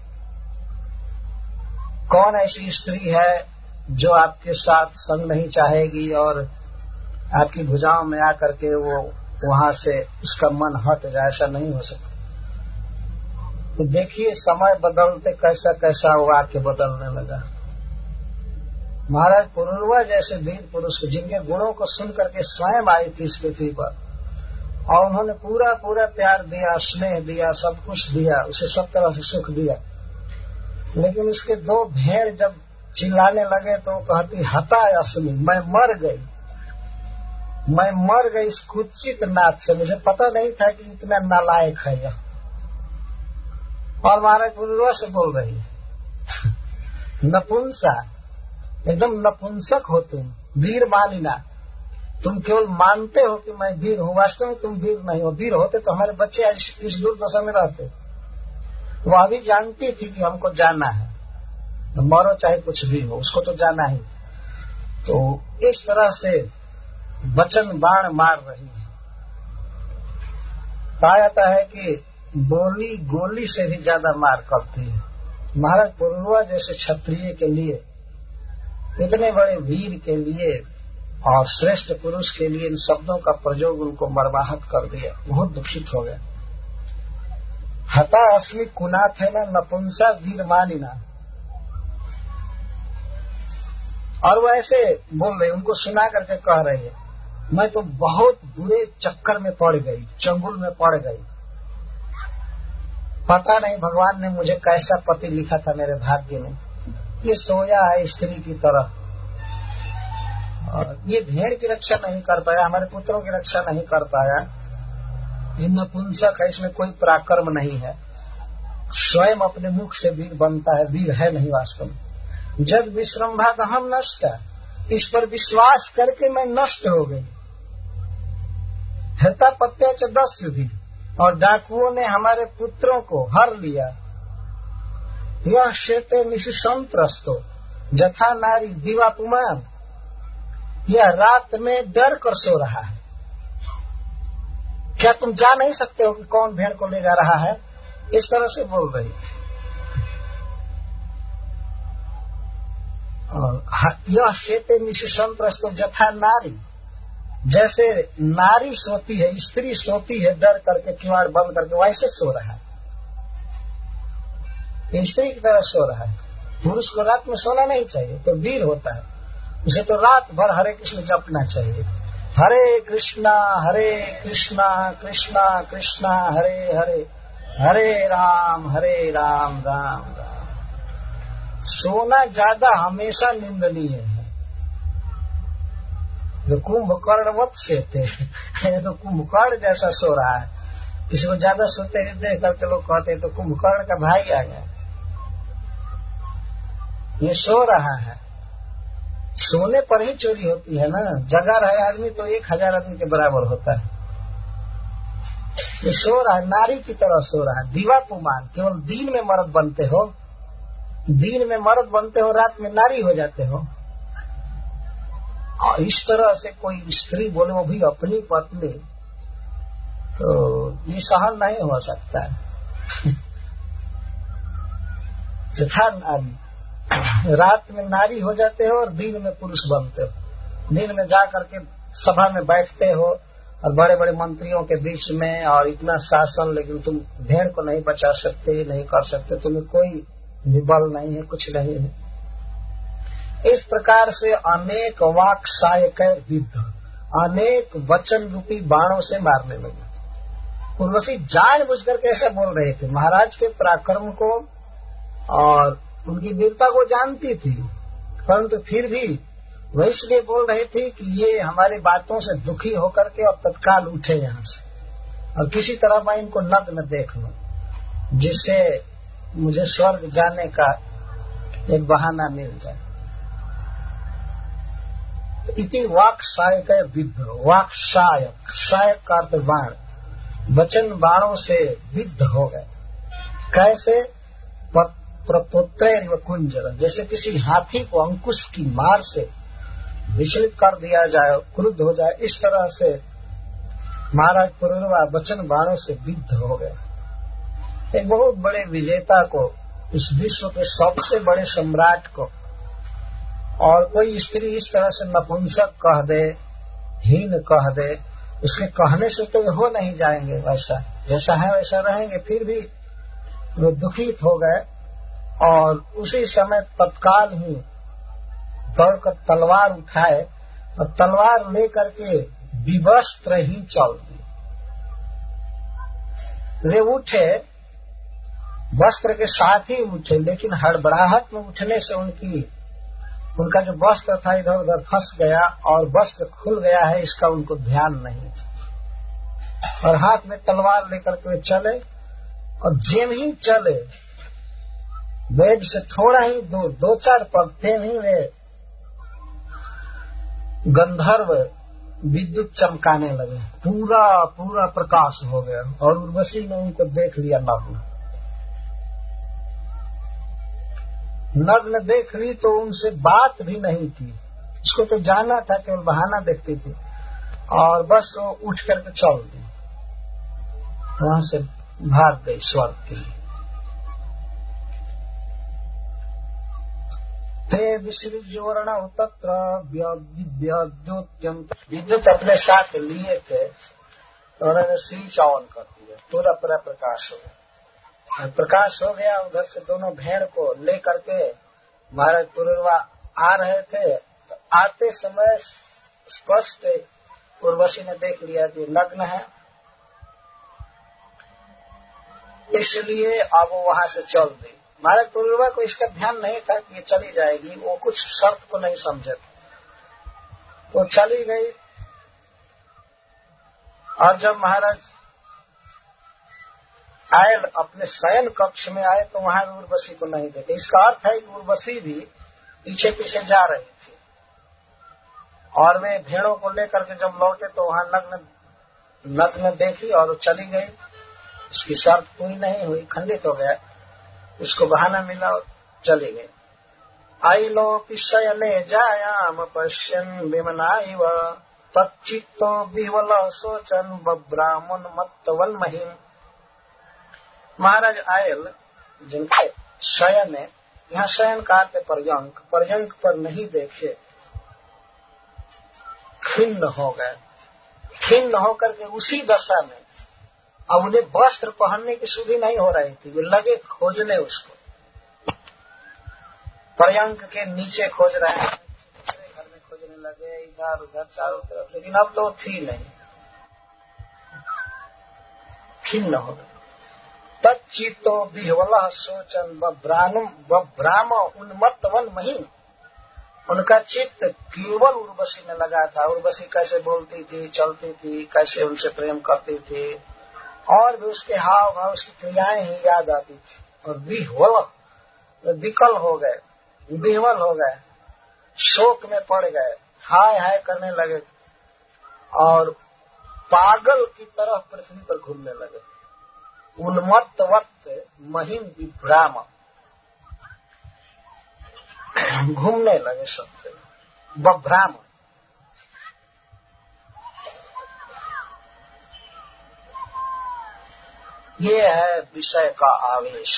कौन ऐसी स्त्री है जो आपके साथ संग नहीं चाहेगी और आपकी भुजाओं में आकर के वो वहां से उसका मन हट जाए, ऐसा नहीं हो सकता। तो देखिए समय बदलते कैसा कैसा वो आके बदलने लगा। महाराज पुरुरवा जैसे वीर पुरुष जिनके गुणों को सुन करके स्वयं आई थी इस पृथ्वी पर, और उन्होंने पूरा पूरा प्यार दिया, स्नेह दिया, सब कुछ दिया, उसे सब तरह से सुख दिया, लेकिन उसके दो भेड़ जब चिल्लाने लगे तो कहती हता अस्मि, मैं मर गई, मैं मर गई इस कुत्सित नाथ से, मुझे पता नहीं था कि इतना नालायक है यह। और महाराज पुरुरवा से बोल रही है नपुंसा, एकदम नपुंसक हो तुम, वीर मानिना, तुम केवल मानते हो कि मैं वीर हूँ, वास्तव में तुम वीर नहीं हो। वीर होते तो हमारे बच्चे आज इस दुर्दशा में रहते। वो अभी जानती थी कि हमको जाना है, तो मरो चाहे कुछ भी हो, उसको तो जाना ही। तो इस तरह से वचन बाण मार रही है। कहा जाता है कि बोली गोली से भी ज्यादा मार करती है। महाराज पुरुरवा जैसे क्षत्रिय के लिए, इतने बड़े वीर के लिए और श्रेष्ठ पुरुष के लिए इन शब्दों का प्रयोग उनको मर्माहत कर दिया। बहुत दुखित हो गया। हता अस्मि कुनाथ है ना नपुंसा वीर मानिना। और वो ऐसे बोल रही, उनको सुना करके कह रही है मैं तो बहुत बुरे चक्कर में पड़ गई, चंगुल में पड़ गई। पता नहीं भगवान ने मुझे कैसा पति लिखा था मेरे भाग्य में। ये सोया है स्त्री की तरह, और ये भेड़ की रक्षा नहीं कर पाया, हमारे पुत्रों की रक्षा नहीं कर पाया। ये नपुंसक है, इसमें कोई पराक्रम नहीं है, स्वयं अपने मुख से वीर बनता है, वीर है नहीं वास्तव में। जब विश्रम्भा हम नष्ट, इस पर विश्वास करके मैं नष्ट हो गई। हृता पत्या च दस भी, और डाकुओं ने हमारे पुत्रों को हर लिया। यह शेते निशिसंत्रस्तो जथा नारी दिवापुमान, यह रात में डर कर सो रहा है। क्या तुम जा नहीं सकते हो कि कौन भेड़ को ले जा रहा है? इस तरह से बोल रही। और यह शेते निशिसंत्रस्तो जथा नारी, जैसे नारी सोती है, स्त्री सोती है डर करके, किवाड़ बंद करके, वैसे सो रहा है, स्त्री की तरह सो रहा है। पुरुष को रात में सोना नहीं चाहिए, तो वीर होता है, उसे तो रात भर हरे कृष्ण जपना चाहिए। हरे कृष्णा हरे कृष्णा कृष्णा कृष्णा हरे हरे, हरे राम हरे राम राम राम। सोना ज्यादा हमेशा निंदनीय है। जो कुंभकर्ण से थे, ये तो कुंभकर्ण जैसा सो रहा है। किसी को ज्यादा सोते हुए देख करके लोग कहते हैं तो कुंभकर्ण का भाई आ गया। ये सो रहा है, सोने पर ही चोरी होती है ना। जगा रहे आदमी तो एक हजार आदमी के बराबर होता है। ये सो रहा है, नारी की तरह सो रहा है। दीवापुमान, केवल दिन में मर्द बनते हो, दिन में मर्द बनते हो, रात में नारी हो जाते हो। और इस तरह से कोई स्त्री बोले, वो भी अपनी पत्नी, तो ये सहन नहीं हो सकता है। जथा नारी, रात में नारी हो जाते हो और दिन में पुरुष बनते हो। दिन में जा करके सभा में बैठते हो और बड़े बड़े मंत्रियों के बीच में और इतना शासन, लेकिन तुम भेड़ को नहीं बचा सकते, नहीं कर सकते, तुम्हें कोई भी बल नहीं है, कुछ नहीं है। इस प्रकार से अनेक वाक सहायक विद्ध, अनेक वचन रूपी बाणों से मारने लगे। उर्वशी जानबूझ कर कैसे बोल रहे थे, महाराज के पराक्रम को और उनकी वीरता को जानती थी, परंतु फिर भी वह इसलिए बोल रहे थे कि ये हमारी बातों से दुखी होकर के और तत्काल उठे यहाँ से, और किसी तरह मैं इनको नग्न देख लूं, जिससे मुझे स्वर्ग जाने का एक बहाना मिल जाए। तो इति वाक सहायक विद्ध, वाक सहायक, सहायक का अर्थ बाण, वचन बाणों से विद्ध हो गए। कैसे? प्रपोत्र कुंजर, जैसे किसी हाथी को अंकुश की मार से विचलित कर दिया जाए, क्रुद्ध हो जाए, इस तरह से महाराज पुरुरवा वचन बाणों से विद्ध हो गए। एक बहुत बड़े विजेता को, इस विश्व के सबसे बड़े सम्राट को, और कोई स्त्री इस तरह से नपुंसक कह दे, हीन कह दे, उसके कहने से तो हो नहीं जाएंगे, वैसा जैसा है वैसा रहेंगे। फिर भी वो दुखित हो गए और उसी समय तत्काल ही दौड़कर तलवार उठाए और तलवार लेकर के विवस्त्र ही चल दिए। वे उठे, वस्त्र के साथ ही उठे, लेकिन हड़बड़ाहट में उठने से उनकी उनका जो वस्त्र था इधर उधर फंस गया और वस्त्र खुल गया है, इसका उनको ध्यान नहीं था। और हाथ में तलवार लेकर के वे चले, और जेम ही चले, बेड से थोड़ा ही दूर, दो चार पग ही वे गंधर्व विद्युत चमकाने लगे, पूरा पूरा प्रकाश हो गया, और उर्वशी ने उनको देख लिया नग्न। नग्न देख ली तो उनसे बात भी नहीं की, उसको तो जाना था, केवल बहाना देखती थी, और बस वो उठ करके चल दी, वहां से भाग गई स्वर्ग के लिए। ते विसृज्योरण तत्र विद्युत, विद्युत अपने साथ लिए थे, तो उन्होंने श्री चावन कर दिया, पूरा पूरा प्रकाश हो गया। प्रकाश हो गया, उधर से दोनों भेड़ को लेकर के महाराज पुरुरवा आ रहे थे, तो आते समय स्पष्ट उर्वशी ने देख लिया कि नग्न है, इसलिए अब वो वहां से चल दी। महाराज पुरुरवा को इसका ध्यान नहीं था कि ये चली जाएगी, वो कुछ शर्त को नहीं समझे थे, वो चली गई। और जब महाराज आए अपने शयन कक्ष में आए तो वहां उर्वशी को नहीं देखे। इसका अर्थ है कि उर्वशी भी पीछे पीछे जा रही थी, और वे भेड़ों को लेकर के जब लौटे तो वहां नग्न नग्न देखी और चली गई। उसकी शर्त पूरी नहीं हुई, खंडित हो गया, उसको बहाना मिला और चली गई। आई लोपि शयने जायाम पश्यन् विमनाइव तच्चित्तो विह्वल शोचन् बभ्रामुन् मत्तवन् महिम्। महाराज आयल जिनके शयन है, यहाँ शयन का अर्थ पर्यंक, पर्यंक पर नहीं देखे, खिन्न हो गए। खिन्न होकर के उसी दशा में अब उन्हें वस्त्र पहनने की सुधि नहीं हो रही थी, वे लगे खोजने उसको, पर्यंक के नीचे खोज रहे हैं, घर में खोजने लगे, इधर उधर चारों तरफ, लेकिन अब तो थी नहीं, खिन्न हो गए। तच्चितो विह्वल शोचन बभ्राम उन्मत्तवन महिम। उनका चित्त केवल उर्वशी में लगा था। उर्वशी कैसे बोलती थी, चलती थी, कैसे उनसे प्रेम करती थी, और भी उसके हाव भाव, उसकी क्रियाएं ही याद आती थी। और विह्वल, विकल हो गए, विह्वल हो गए, शोक में पड़ गए, हाय हाय करने लगे, और पागल की तरह पृथ्वी पर घूमने लगे। उन्मत्तवत महिम विभ्राम, घूमने लगे सबसे, बभ्राम। ये है विषय का आवेश।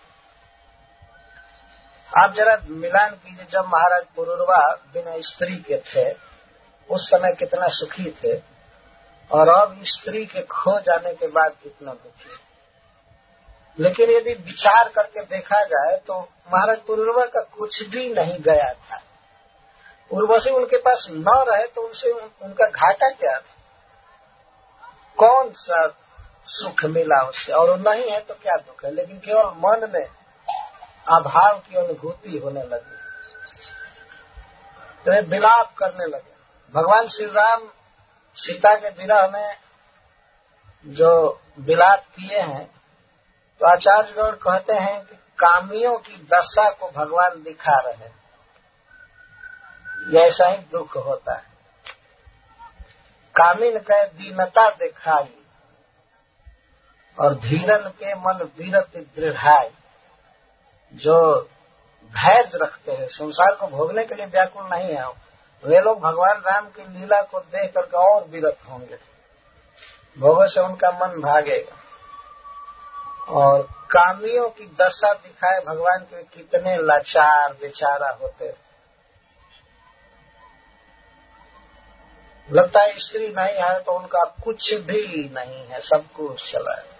आप जरा मिलान कीजिए, जब महाराज पुरुरवा बिना स्त्री के थे उस समय कितना सुखी थे, और अब स्त्री के खो जाने के बाद कितना दुखी। लेकिन यदि विचार करके देखा जाए तो महाराज पुरुरवा का कुछ भी नहीं गया था। उर्वशी उनके पास न रहे तो उनसे उन, उनका घाटा क्या था? कौन सा सुख मिला उससे? और नहीं है तो क्या दुख है? लेकिन केवल मन में अभाव की अनुभूति होने लगी, तो वे विलाप करने लगे। भगवान श्री राम सीता के विरह में जो विलाप किए हैं, तो आचार्यगण कहते हैं कि कामियों की दशा को भगवान दिखा रहे हैं। ऐसा ही दुख होता है। कामिन के दीनता दिखाई और धीरन के मन वीरत दृढ़ाई। जो धैर्य रखते हैं, संसार को भोगने के लिए व्याकुल नहीं है, वे लोग भगवान राम की लीला को देख करके और विरत होंगे, भोगों से उनका मन भागेगा। और कामियों की दशा दिखाए भगवान के कितने लाचार बेचारा होते हैं। लगता है स्त्री नहीं है तो उनका कुछ भी नहीं है, सब कुछ चला है।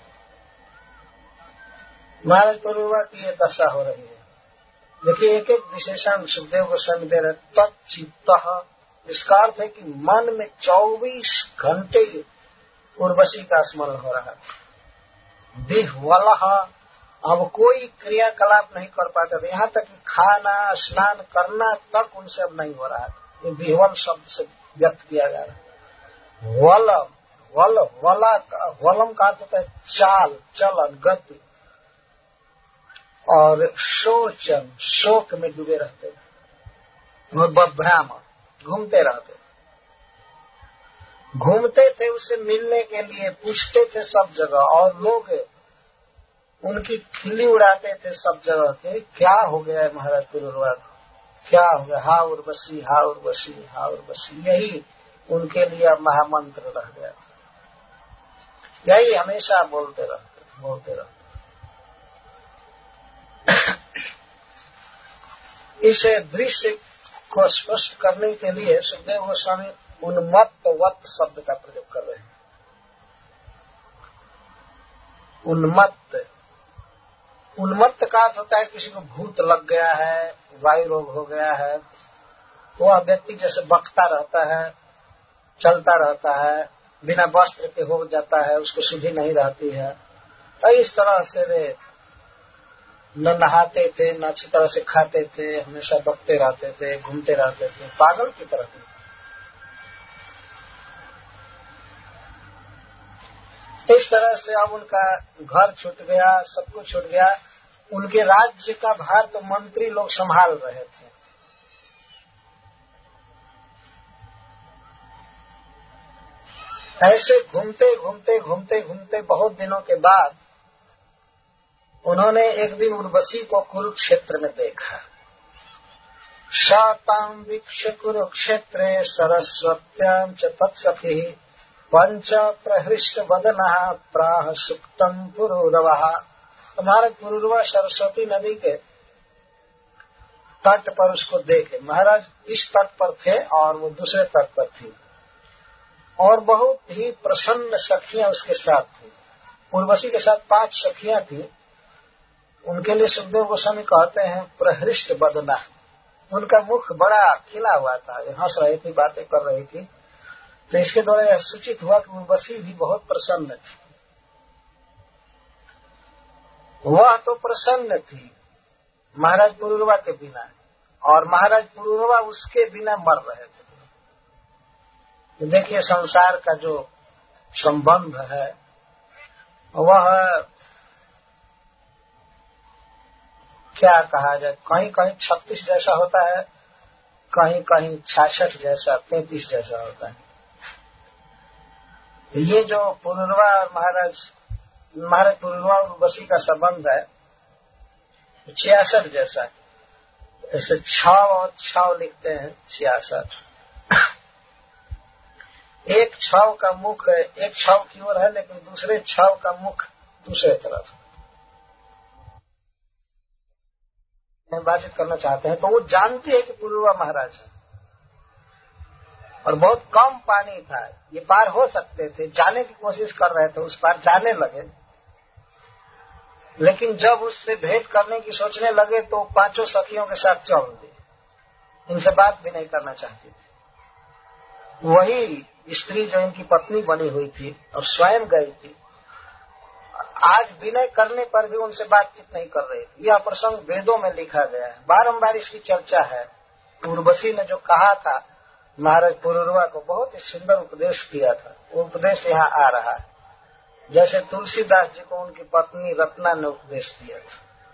महाराज पुरुरवा की ये दशा हो रही है। देखिए, एक एक विशेषण सुखदेव गोस्वामी दे रहे। तच्चित्तः, इसका अर्थ है कि मन में चौबीस घंटे उर्वशी का स्मरण हो रहा है। विह्वलः, अब कोई क्रियाकलाप नहीं कर पाते थे, यहाँ तक कि खाना स्नान करना तक उनसे अब नहीं हो रहा है। ये विह्वल शब्द से व्यक्त किया जा रहा है। वलम, वल वला वलम का अर्थ है चाल, चलन, गति। और शोचन, शोक में डूबे रहते और बभ्राम, घूमते रहते घूमते थे उससे मिलने के लिए, पूछते थे सब जगह, और लोग उनकी खिल्ली उड़ाते थे सब जगह के। क्या हो गया है महाराज पुरुरवा को, क्या हो गया? हा उर्वशी, हा उर्वशी, हा उर्वशी, यही उनके लिए महामंत्र रह गया। यही हमेशा बोलते रहते बोलते रहते इस दृश्य को स्पष्ट करने के लिए सुखदेव गोस्वामी उन्मत्तवत शब्द का प्रयोग कर रहे हैं। उन्मत्त, उन्मत्त का अर्थ होता है किसी को भूत लग गया है, वायु रोग हो गया है, वह व्यक्ति जैसे बकता रहता है, चलता रहता है, बिना वस्त्र के हो जाता है, उसको शुद्धि नहीं रहती है। और इस तरह से वे न नहाते थे, न अच्छी तरह से खाते थे, हमेशा बकते रहते थे, घूमते रहते थे, पागल की तरह थे। इस तरह से अब उनका घर छूट गया, सब कुछ छूट गया। उनके राज्य का भार तो मंत्री लोग संभाल रहे थे। ऐसे घूमते घूमते घूमते घूमते बहुत दिनों के बाद उन्होंने एक दिन उर्वशी को कुरुक्षेत्र में देखा। शातां वीक्ष्य कुरुक्षेत्रे सरस्वत्यां च तत्सखी पंच प्रहृष्ट वदनः प्राह सुक्तम् पुरुरवः। महाराज पुरुरवा सरस्वती नदी के तट पर उसको देखे। महाराज इस तट पर थे और वो दूसरे तट पर थी, और बहुत ही प्रसन्न सखियां उसके साथ थी। उर्वशी के साथ पांच सखियां थी। उनके लिए सुखदेव गोस्वामी कहते हैं प्रहृष्ट वदना। उनका मुख बड़ा खिला हुआ था, हंस रही थी, बातें कर रही थी। तो इसके द्वारा यह सूचित हुआ कि उर्वशी भी बहुत प्रसन्न थी। वह तो प्रसन्न थी महाराज पुरुरवा के बिना, और महाराज पुरुरवा उसके बिना मर रहे थे। तो देखिए, संसार का जो संबंध है वह क्या कहा जाए, कहीं कहीं छत्तीस जैसा होता है, कहीं कहीं छियासठ जैसा, पैंतीस जैसा होता है। ये जो पुरुरवा और महाराज महाराज पुरुरवा और उर्वशी का संबंध है छियासठ जैसा है। ऐसे छाव और छाव लिखते हैं, छियासठ। एक छाव का मुख एक छाव की ओर है, लेकिन दूसरे छाव का मुख दूसरे तरफ। बातचीत करना चाहते हैं तो वो जानती है कि पुरुरवा महाराज है, और बहुत कम पानी था, ये पार हो सकते थे, जाने की कोशिश कर रहे थे, उस पार जाने लगे। लेकिन जब उससे भेंट करने की सोचने लगे तो पांचों सखियों के साथ चल दिए, इनसे बात भी नहीं करना चाहती थी। वही स्त्री जो इनकी पत्नी बनी हुई थी और स्वयं गई थी, आज विनय करने पर भी उनसे बातचीत नहीं कर रही थी। यह प्रसंग वेदों में लिखा गया है, बारंबार इसकी चर्चा है। उर्वशी ने जो कहा था महाराज पुरुरवा को, बहुत ही सुंदर उपदेश किया था, वो उपदेश यहाँ आ रहा है। जैसे तुलसीदास जी को उनकी पत्नी रत्ना ने उपदेश दिया था।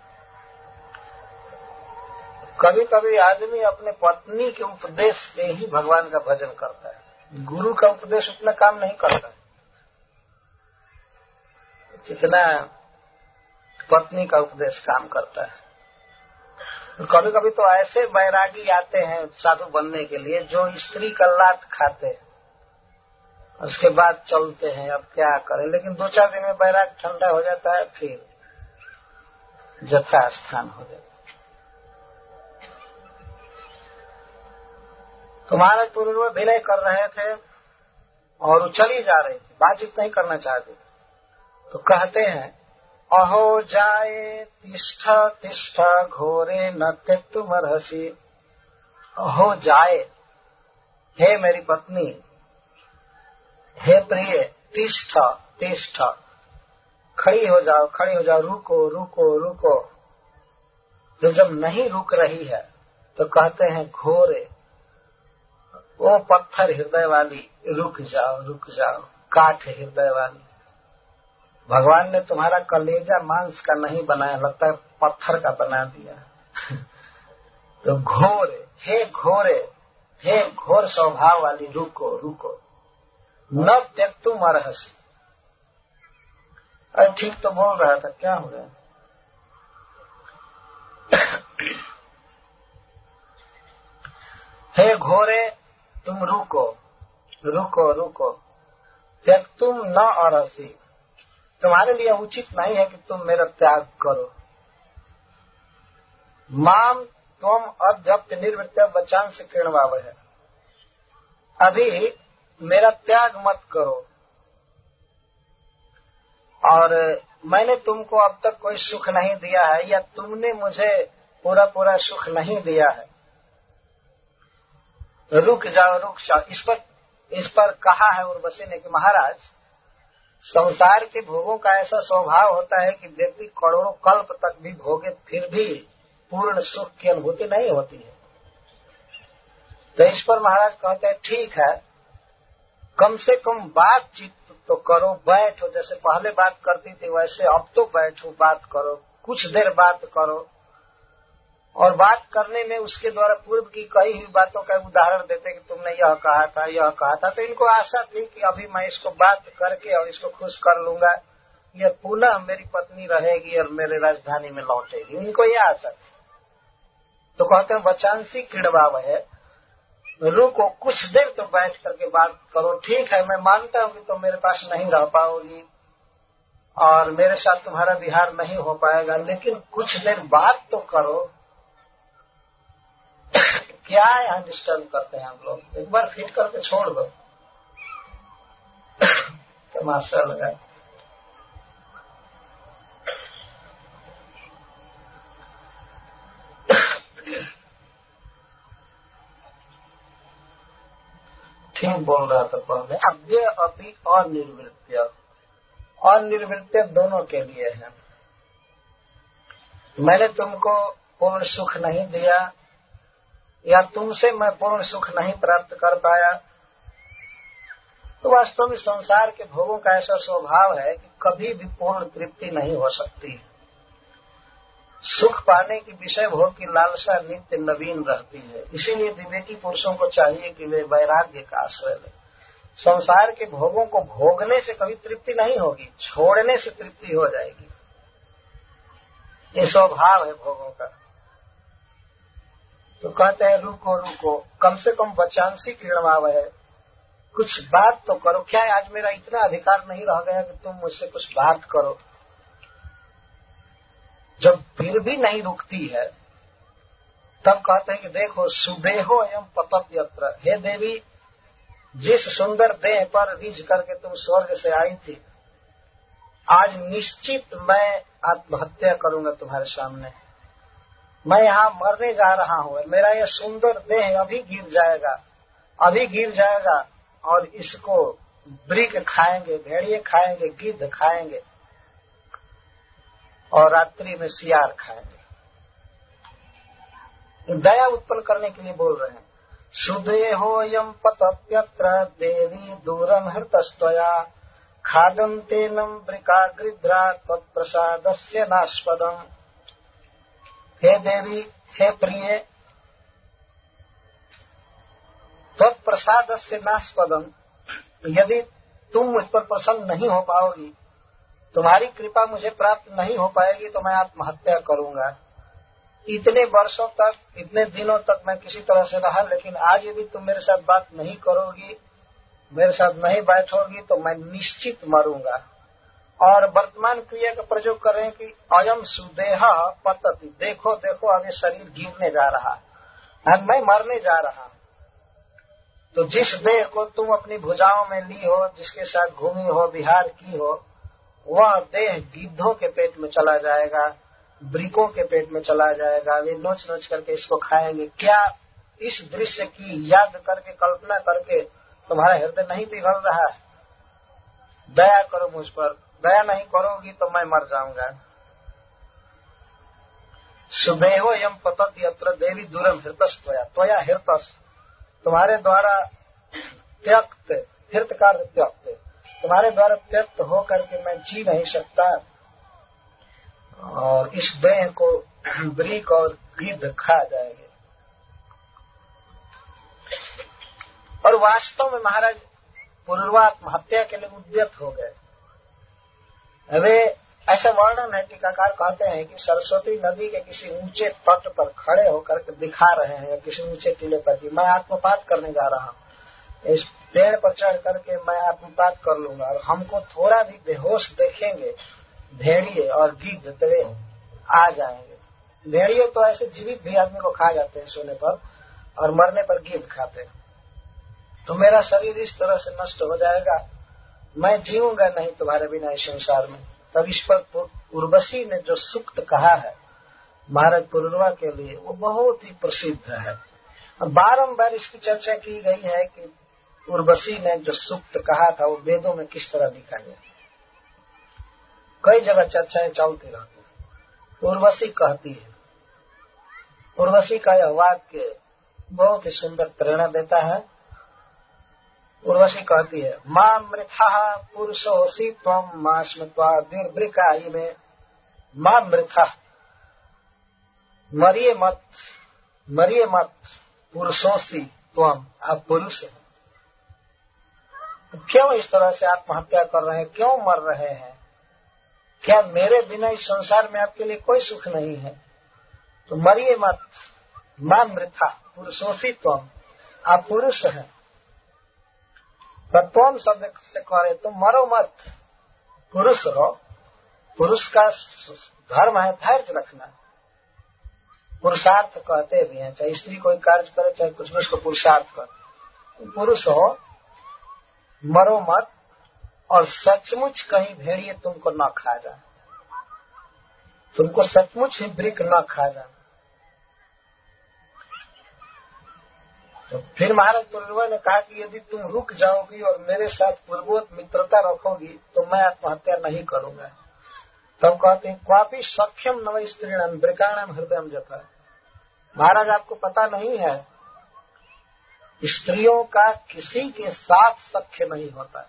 कभी कभी आदमी अपने पत्नी के उपदेश से ही भगवान का भजन करता है, गुरु का उपदेश उतना काम नहीं करता है जितना पत्नी का उपदेश काम करता है। कभी कभी तो ऐसे बैरागी आते हैं साधु बनने के लिए जो स्त्री का लात खाते हैं, उसके बाद चलते हैं, अब क्या करें। लेकिन दो चार दिन में बैराग ठंडा हो जाता है, फिर जथा स्थान हो जाता है। तो महाराज पूर्व विनय कर रहे थे और वो चली जा रही थी, बातचीत नहीं करना चाहते। तो कहते हैं, अहो जाए तिष्ठ तिष्ठ घोरे न त्यक्तुमर्हसि। अहो जाए, हे मेरी पत्नी, हे प्रिय, तिष्ठ तिष्ठ, खड़ी हो जाओ, खड़ी हो जाओ, रुको रुको रुको। जब जब नहीं रुक रही है तो कहते हैं घोरे, वो पत्थर हृदय वाली, रुक जाओ रुक जाओ, काठ हृदय वाली। भगवान ने तुम्हारा कलेजा मांस का नहीं बनाया, लगता है पत्थर का बना दिया। तो घोरे, हे घोरे, हे घोर स्वभाव वाली, रुको रुको। न त्यक्तुम अर्हसि। अरे ठीक तो बोल रहा था, क्या हो गया? हे घोरे, तुम रुको रुको रुको। त्यक्तुम न अर्हसि, तुम्हारे लिए उचित नहीं है कि तुम मेरा त्याग करो। माम त्वम अद्यप्त निर्वृत्य बचान से किरणवाव है, अभी मेरा त्याग मत करो। और मैंने तुमको अब तक कोई सुख नहीं दिया है, या तुमने मुझे पूरा पूरा सुख नहीं दिया है। रुक जाओ रुक जाओ। इस पर इस पर कहा है उर्वशी ने कि महाराज, संसार के भोगों का ऐसा स्वभाव होता है कि व्यक्ति करोड़ों कल्प तक भी भोगे फिर भी पूर्ण सुख की अनुभूति नहीं होती है। तो इस पर महाराज कहते हैं, ठीक है, कम से कम बातचीत तो करो, बैठो, जैसे पहले बात करती थी वैसे अब तो बैठो, बात करो, कुछ देर बात करो। और बात करने में उसके द्वारा पूर्व की कई हुई बातों का उदाहरण देते कि तुमने यह कहा था यह कहा था। तो इनको आशा थी कि अभी मैं इसको बात करके और इसको खुश कर लूंगा, यह पुनः मेरी पत्नी रहेगी और मेरे राजधानी में लौटेगी, इनको यह आशा थी। तो कहते हैं वचांसी किड़वाव है, रुको, कुछ देर तो बैठ करके बात करो। ठीक है, मैं मानता हूँ कि तुम मेरे पास नहीं रह पाओगी और मेरे साथ तुम्हारा विहार नहीं हो पाएगा, लेकिन कुछ देर बात तो करो। क्या यहाँ डिस्टर्ब करते हैं हम लोग, एक बार फिट करके छोड़ दो। तमाशा लगा। ठीक बोल रहा था पहले। अद्य अपि अनिर्वृत्य, अनिर्वृत्य दोनों के लिए है। मैंने तुमको पूर्ण सुख नहीं दिया या तुमसे मैं पूर्ण सुख नहीं प्राप्त कर पाया। तो वास्तव में संसार के भोगों का ऐसा स्वभाव है कि कभी भी पूर्ण तृप्ति नहीं हो सकती। सुख पाने की विषय भोग की लालसा नित्य नवीन रहती है। इसीलिए विवेकी पुरुषों को चाहिए कि वे वैराग्य का आश्रय लें। संसार के भोगों को भोगने से कभी तृप्ति नहीं होगी, छोड़ने से तृप्ति हो जाएगी। ये स्वभाव है भोगों का। तो कहते हैं रुको रुको, कम से कम वचांसी किरणवाव है, कुछ बात तो करो। क्या है, आज मेरा इतना अधिकार नहीं रह गया कि तुम मुझसे कुछ बात करो। जब फिर भी नहीं रुकती है तब कहते हैं कि देखो, सुदेहो एवं पतत यत्र, हे देवी जिस सुंदर देह पर रिझ करके तुम स्वर्ग से आई थी, आज निश्चित मैं आत्महत्या करूंगा तुम्हारे सामने। मैं यहाँ मरने जा रहा हूँ, मेरा यह सुंदर देह अभी गिर जाएगा, अभी गिर जाएगा और इसको वृक्ष खाएंगे, भेड़िए खाएंगे, गिद्ध खाएंगे और रात्रि में सियार खाएंगे। दया उत्पन्न करने के लिए बोल रहे हैं। सुदेहोयं पतत्यत्र देवी दूरं हृतस्त्वया खादन्तेनं वृकागृध्रा त्वत्प्रसादस्य नास्पदम्। हे देवी, हे प्रिय, त्वत्प्रसादस्य नास्पदम्, यदि तुम मुझ पर प्रसन्न नहीं हो पाओगी, तुम्हारी कृपा मुझे प्राप्त नहीं हो पाएगी, तो मैं आत्महत्या करूंगा। इतने वर्षों तक, इतने दिनों तक मैं किसी तरह से रहा, लेकिन आज यदि तुम मेरे साथ बात नहीं करोगी, मेरे साथ नहीं बैठोगी, तो मैं निश्चित मरूंगा। और वर्तमान क्रिया का प्रयोग कर रहे हैं कि अयम सुदेह पतति, देखो देखो अब ये शरीर गिरने जा रहा है, मैं मरने जा रहा हूं। तो जिस देह को तुम अपनी भुजाओं में ली हो, जिसके साथ घूमी हो, विहार की हो, वह देह गिद्धों के पेट में चला जाएगा, वृकों के पेट में चला जाएगा, वे नोच नोच करके इसको खाएंगे। क्या इस दृश्य की याद करके, कल्पना करके तुम्हारा हृदय नहीं पिघल रहा है? दया करो मुझ पर, दया नहीं करोगी तो मैं मर जाऊंगा। सुदेहो यम पतति यत्र देवी दूरम हृतस्त्वया, त्वया हृतस, तुम्हारे द्वारा त्यक्त, हृतकार त्यक्त, तुम्हारे द्वारा त्यक्त हो करके मैं जी नहीं सकता, और इस देह को वृक और गिद्ध खा जाएंगे। और वास्तव में महाराज पूर्वात्महत्या के लिए उद्यत हो गए। वे ऐसा वर्णन है, टीकाकार कहते हैं कि सरस्वती नदी के किसी ऊंचे तट पर खड़े होकर के दिखा रहे हैं, या किसी ऊंचे टीले पर, कि मैं आत्मपात करने जा रहा हूँ, इस पेड़ पर चढ़ करके मैं आत्मपात कर लूंगा, और हमको थोड़ा भी बेहोश देखेंगे भेड़िए और गिद्ध तेरे आ जाएंगे। भेड़िए तो ऐसे जीवित भी आदमी को खा जाते हैं सोने पर, और मरने पर गिद्ध खाते हैं। तो मेरा शरीर इस तरह से नष्ट हो जाएगा, मैं जीऊंगा नहीं तुम्हारे बिना इस संसार में। तब इस पर उर्वशी ने जो सूक्त कहा है महाराज पुरुरवा के लिए, वो बहुत ही प्रसिद्ध है। बारंबार इसकी चर्चा की गई है कि उर्वशी ने जो सूक्त कहा था वो वेदों में किस तरह लिखा गया। कई जगह चर्चाएं चलती रहती है। उर्वशी कहती है, उर्वशी का यह वाक्य बहुत ही सुंदर प्रेरणा देता है। उर्वशी कहती है, मां मृथा पुरुषोसी त्वं मां स्मृत्वा दुर्वृकायि में, मां मृथा, मरिए मत, मरिए मत, पुरुषोसी त्वं, आप पुरुष हैं। क्यों इस तरह से आत्महत्या कर रहे हैं, क्यों मर रहे हैं? क्या मेरे बिना इस संसार में आपके लिए कोई सुख नहीं है? तो मरिए मत, मां मृथा पुरुषोसी त्वं, आप पुरुष हैं। त्वम शब्द से कह रहे तुम मरो मत, पुरुष हो। पुरुष का धर्म है धैर्य रखना, पुरुषार्थ कहते भी हैं, चाहे स्त्री कोई कार्य करे चाहे कुछ भी, उसको पुरुषार्थ कर। पुरुष हो, मरो मत, और सचमुच कहीं भेड़िए तुमको न खा जाए, तुमको सचमुच ही वृक न खा जाए। तो फिर महाराज पुरुरवा ने कहा कि यदि तुम रुक जाओगी और मेरे साथ पूर्वोत मित्रता रखोगी तो मैं आत्महत्या नहीं करूंगा। तब कहते हैं, क्वापि सख्यम नव स्त्रीणाम वृकाणाम हृदयम जथा। महाराज आपको पता नहीं है, स्त्रियों का किसी के साथ सख्य नहीं होता।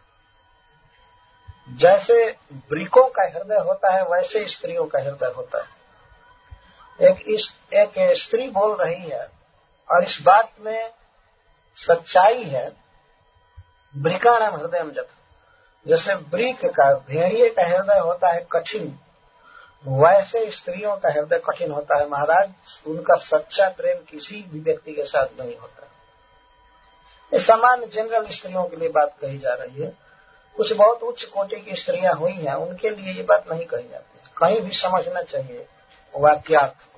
जैसे वृकों का हृदय होता है वैसे स्त्रियों का हृदय होता है। एक इस, एक स्त्री बोल रही है और इस बात में सच्चाई है, वृकाणाम हृदयम जथा। जैसे वृक का, भेड़िए का हृदय होता है कठिन, वैसे स्त्रियों का हृदय कठिन होता है महाराज। उनका सच्चा प्रेम किसी भी व्यक्ति के साथ नहीं होता। ये सामान्य जनरल स्त्रियों के लिए बात कही जा रही है। कुछ बहुत उच्च कोटि की स्त्रियां हुई हैं, उनके लिए ये बात नहीं कही जाती। कहीं भी समझना चाहिए वाक्यार्थ को।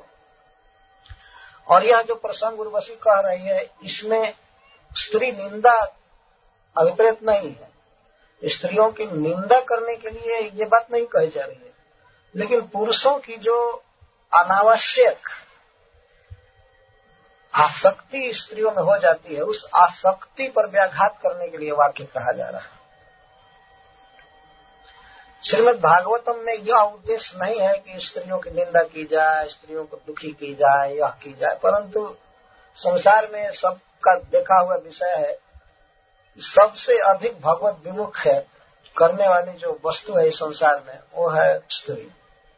और यह जो प्रसंग उर्वशी कह रही है, इसमें स्त्री निंदा अभिप्रेत नहीं है। स्त्रियों की निंदा करने के लिए ये बात नहीं कही जा रही है, लेकिन पुरुषों की जो अनावश्यक आसक्ति स्त्रियों में हो जाती है, उस आसक्ति पर व्याघात करने के लिए वाक्य कहा जा रहा है। श्रीमद् भागवतम में यह उद्देश्य नहीं है कि स्त्रियों की निंदा की जाए, स्त्रियों को दुखी की जाए, यह की जाए, परंतु संसार में सबका देखा हुआ विषय है, सबसे अधिक भगवत विमुख है करने वाली जो वस्तु है इस संसार में, वो है स्त्री।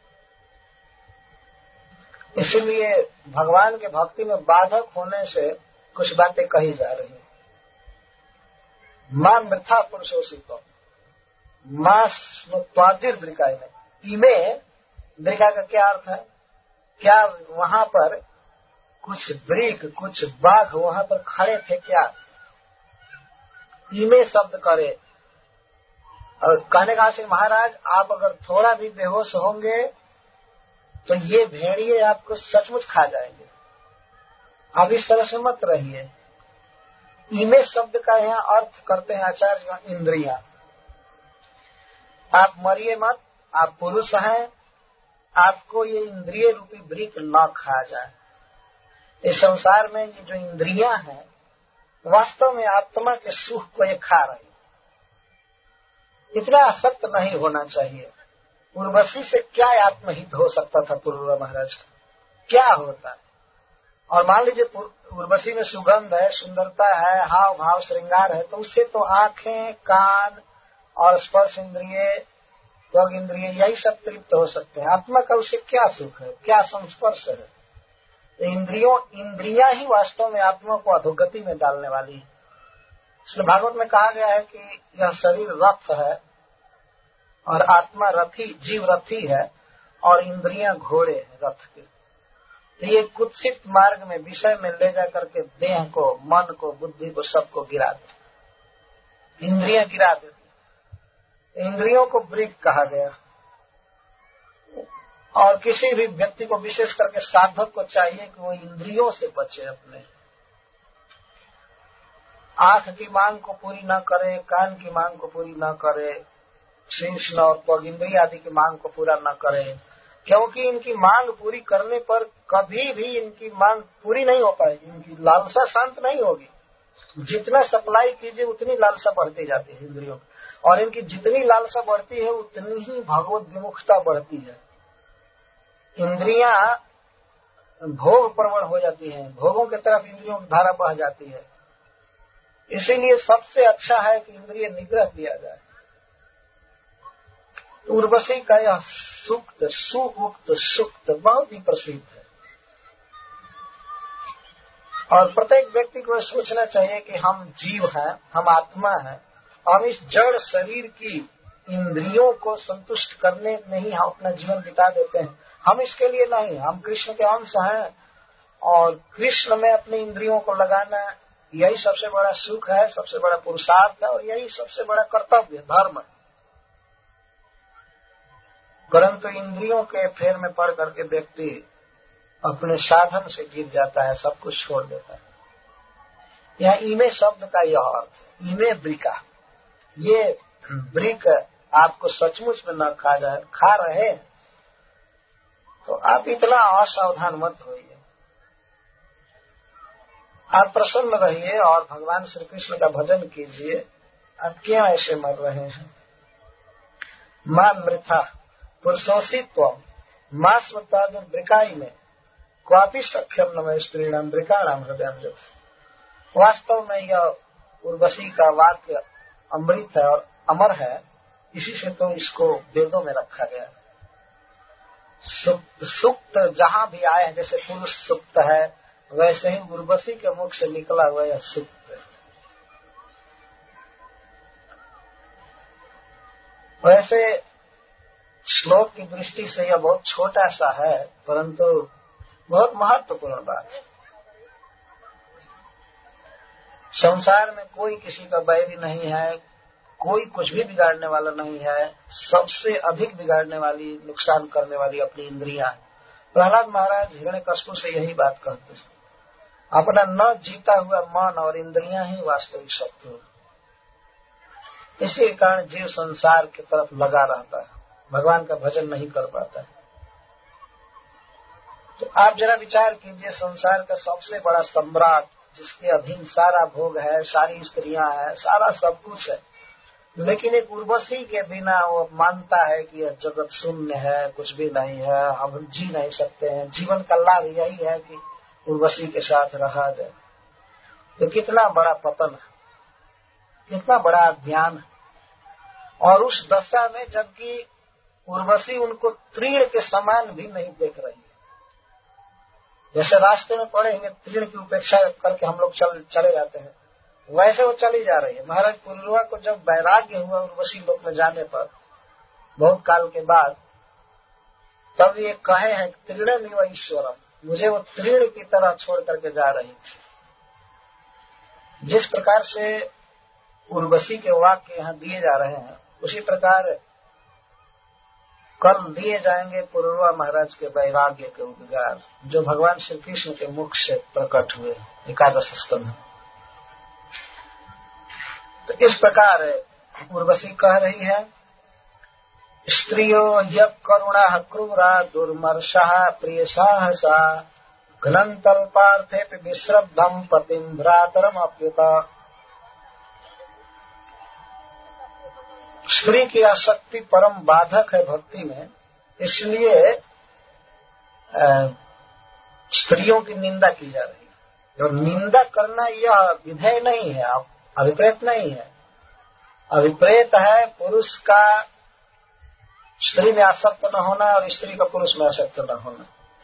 इसीलिए भगवान के भक्ति में बाधक होने से कुछ बातें कही जा रही हैं। मां वृथा पुरुषोषितो मां स्वादिर वृकाई में, इमे वृका का क्या अर्थ है? क्या वहां पर कुछ वृक, कुछ बाघ वहां पर खड़े थे क्या? इमे शब्द करे और कहने कहा से महाराज आप अगर थोड़ा भी बेहोश होंगे तो ये भेड़िए आपको सचमुच खा जाएंगे, आप इस तरह से मत रहिए। इमे शब्द का यहाँ अर्थ करते हैं आचार्य इंद्रिया। आप मरिए मत, आप पुरुष हैं, आपको ये इंद्रिय रूपी वृक न खा जाए। इस संसार में ये जो इंद्रियां हैं वास्तव में आत्मा के सुख को ये खा रही, इतना आसक्त नहीं होना चाहिए। उर्वशी से क्या आत्महित हो सकता था पूर्व महाराज का? क्या होता? और मान लीजिए उर्वशी में सुगंध है, सुंदरता है, हाव भाव श्रृंगार है, तो उससे तो आंखें, कान और स्पर्श इंद्रिय, त्वग इंद्रिय, यही सब तृप्त हो सकते हैं। आत्मा का उसे क्या सुख है, क्या संस्पर्श है? इंद्रियों इंद्रियां ही वास्तव में आत्मा को अधोगति में डालने वाली है। इसलिए भागवत में कहा गया है कि यह शरीर रथ है और आत्मा रथी, जीव रथी है और इंद्रियां घोड़े हैं रथ के। तो ये कुत्सित मार्ग में विषय में ले जा करके देह को, मन को, बुद्धि को, सबको गिरा दे, इंद्रियां गिरा देती। इंद्रियों को वृक कहा गया। और किसी भी व्यक्ति को, विशेष करके साधक को चाहिए कि वो इंद्रियों से बचे, अपने आंख की मांग को पूरी न करे, कान की मांग को पूरी न करे, शीर्ष और त्वग इंद्रिय आदि की मांग को पूरा न करे, क्योंकि इनकी मांग पूरी करने पर कभी भी इनकी मांग पूरी नहीं हो पाएगी, इनकी लालसा शांत नहीं होगी। जितना सप्लाई कीजिए उतनी लालसा बढ़ती जाती है इंद्रियों, और इनकी जितनी लालसा बढ़ती है उतनी ही भगवत विमुखता बढ़ती है। इंद्रियां भोग प्रवण हो जाती हैं, भोगों की तरफ इंद्रियों की धारा बह जाती है। इसीलिए सबसे अच्छा है कि इंद्रिय निग्रह किया जाए। उर्वशी का यह सूक्त, सुउक्त सूक्त बहुत ही प्रसिद्ध है, और प्रत्येक व्यक्ति को सोचना चाहिए कि हम जीव हैं, हम आत्मा हैं, हम इस जड़ शरीर की इंद्रियों को संतुष्ट करने में ही हम अपना जीवन बिता देते हैं। हम इसके लिए नहीं, हम कृष्ण के अंश हैं, और कृष्ण में अपनी इंद्रियों को लगाना यही सबसे बड़ा सुख है, सबसे बड़ा पुरुषार्थ है, और यही सबसे बड़ा कर्तव्य धर्म है। परंतु इंद्रियों के फेर में पड़ करके व्यक्ति अपने साधन से गिर जाता है, सब कुछ छोड़ देता है। यहाँ इमे शब्द का यह अर्थ है, इमे वृका, ये वृक आपको सचमुच में न खा जाए, खा रहे तो आप इतना असावधान मत होइए, आप प्रसन्न रहिए और भगवान श्री कृष्ण का भजन कीजिए। आप क्यों ऐसे मर रहे हैं? मां मृथा पुरुषोषित्व मां स्वतादुर वृकाई में क्वापि सख्यम नमः स्त्रीणाम वृकाणाम हृदय। वास्तव में यह उर्वशी का वाक्य अमृत है और अमर है, इसी से तो इसको वेदों में रखा गया। सुक्त, सुक्त जहां भी आए हैं, जैसे पुरुष सुक्त है, वैसे ही उर्वशी के मुख से निकला हुआ यह सुक्त है। वैसे श्लोक की दृष्टि से यह बहुत छोटा सा है, परंतु बहुत महत्वपूर्ण बात है। संसार में कोई किसी का बैरी नहीं है, कोई कुछ भी बिगाड़ने वाला नहीं है। सबसे अधिक बिगाड़ने वाली, नुकसान करने वाली अपनी इंद्रियां हैं। प्रहलाद महाराज हिरण्यकश्यप से यही बात कहते हैं, अपना न जीता हुआ मन और इंद्रियां ही वास्तविक शत्रु। इसी कारण जीव संसार की तरफ लगा रहता है, भगवान का भजन नहीं कर पाता है। तो आप जरा विचार कीजिए, संसार का सबसे बड़ा सम्राट, जिसके अधीन सारा भोग है, सारी स्त्रियां हैं, सारा सब कुछ है, लेकिन एक उर्वशी के बिना वो मानता है कि यह जगत शून्य है, कुछ भी नहीं है, हम जी नहीं सकते हैं, जीवन का लाभ यही है कि उर्वशी के साथ रहा जाए। तो कितना बड़ा पतन है, कितना बड़ा अज्ञान है। और उस दशा में जबकि उर्वशी उनको तृण के समान भी नहीं देख रही है। जैसे रास्ते में पड़ेंगे, तृण की उपेक्षा करके हम लोग चल चले जाते हैं, वैसे वो चली जा रही है। महाराज पुरुरवा को जब वैराग्य हुआ उर्वशी लोक में जाने पर बहुत काल के बाद, तब ये कहे हैं तृणमिव ईश्वरम, मुझे वो तृण की तरह छोड़ करके जा रही थी। जिस प्रकार से उर्वशी के वाक्य यहाँ दिए जा रहे हैं, उसी प्रकार कल दिए जाएंगे पुरुरवा महाराज के वैराग्य के उद्गार, जो भगवान श्री कृष्ण के मुख से प्रकट हुए एकादश स्कंध। तो इस प्रकार उर्वशी कह रही है, स्त्रियो यः करुणा क्रूरा दुर्मर्षा प्रिय साहसा घ्नन्तल्पार्थे विश्रब्धम पतिम भ्रातरम अप्युत। स्त्री की आसक्ति परम बाधक है भक्ति में, इसलिए स्त्रियों की निंदा की जा रही है। और निंदा करना यह विधेय नहीं है, अभिप्रेत नहीं है। अभिप्रेत है पुरुष का स्त्री में आसक्त न होना और स्त्री का पुरुष में आसक्त न होना।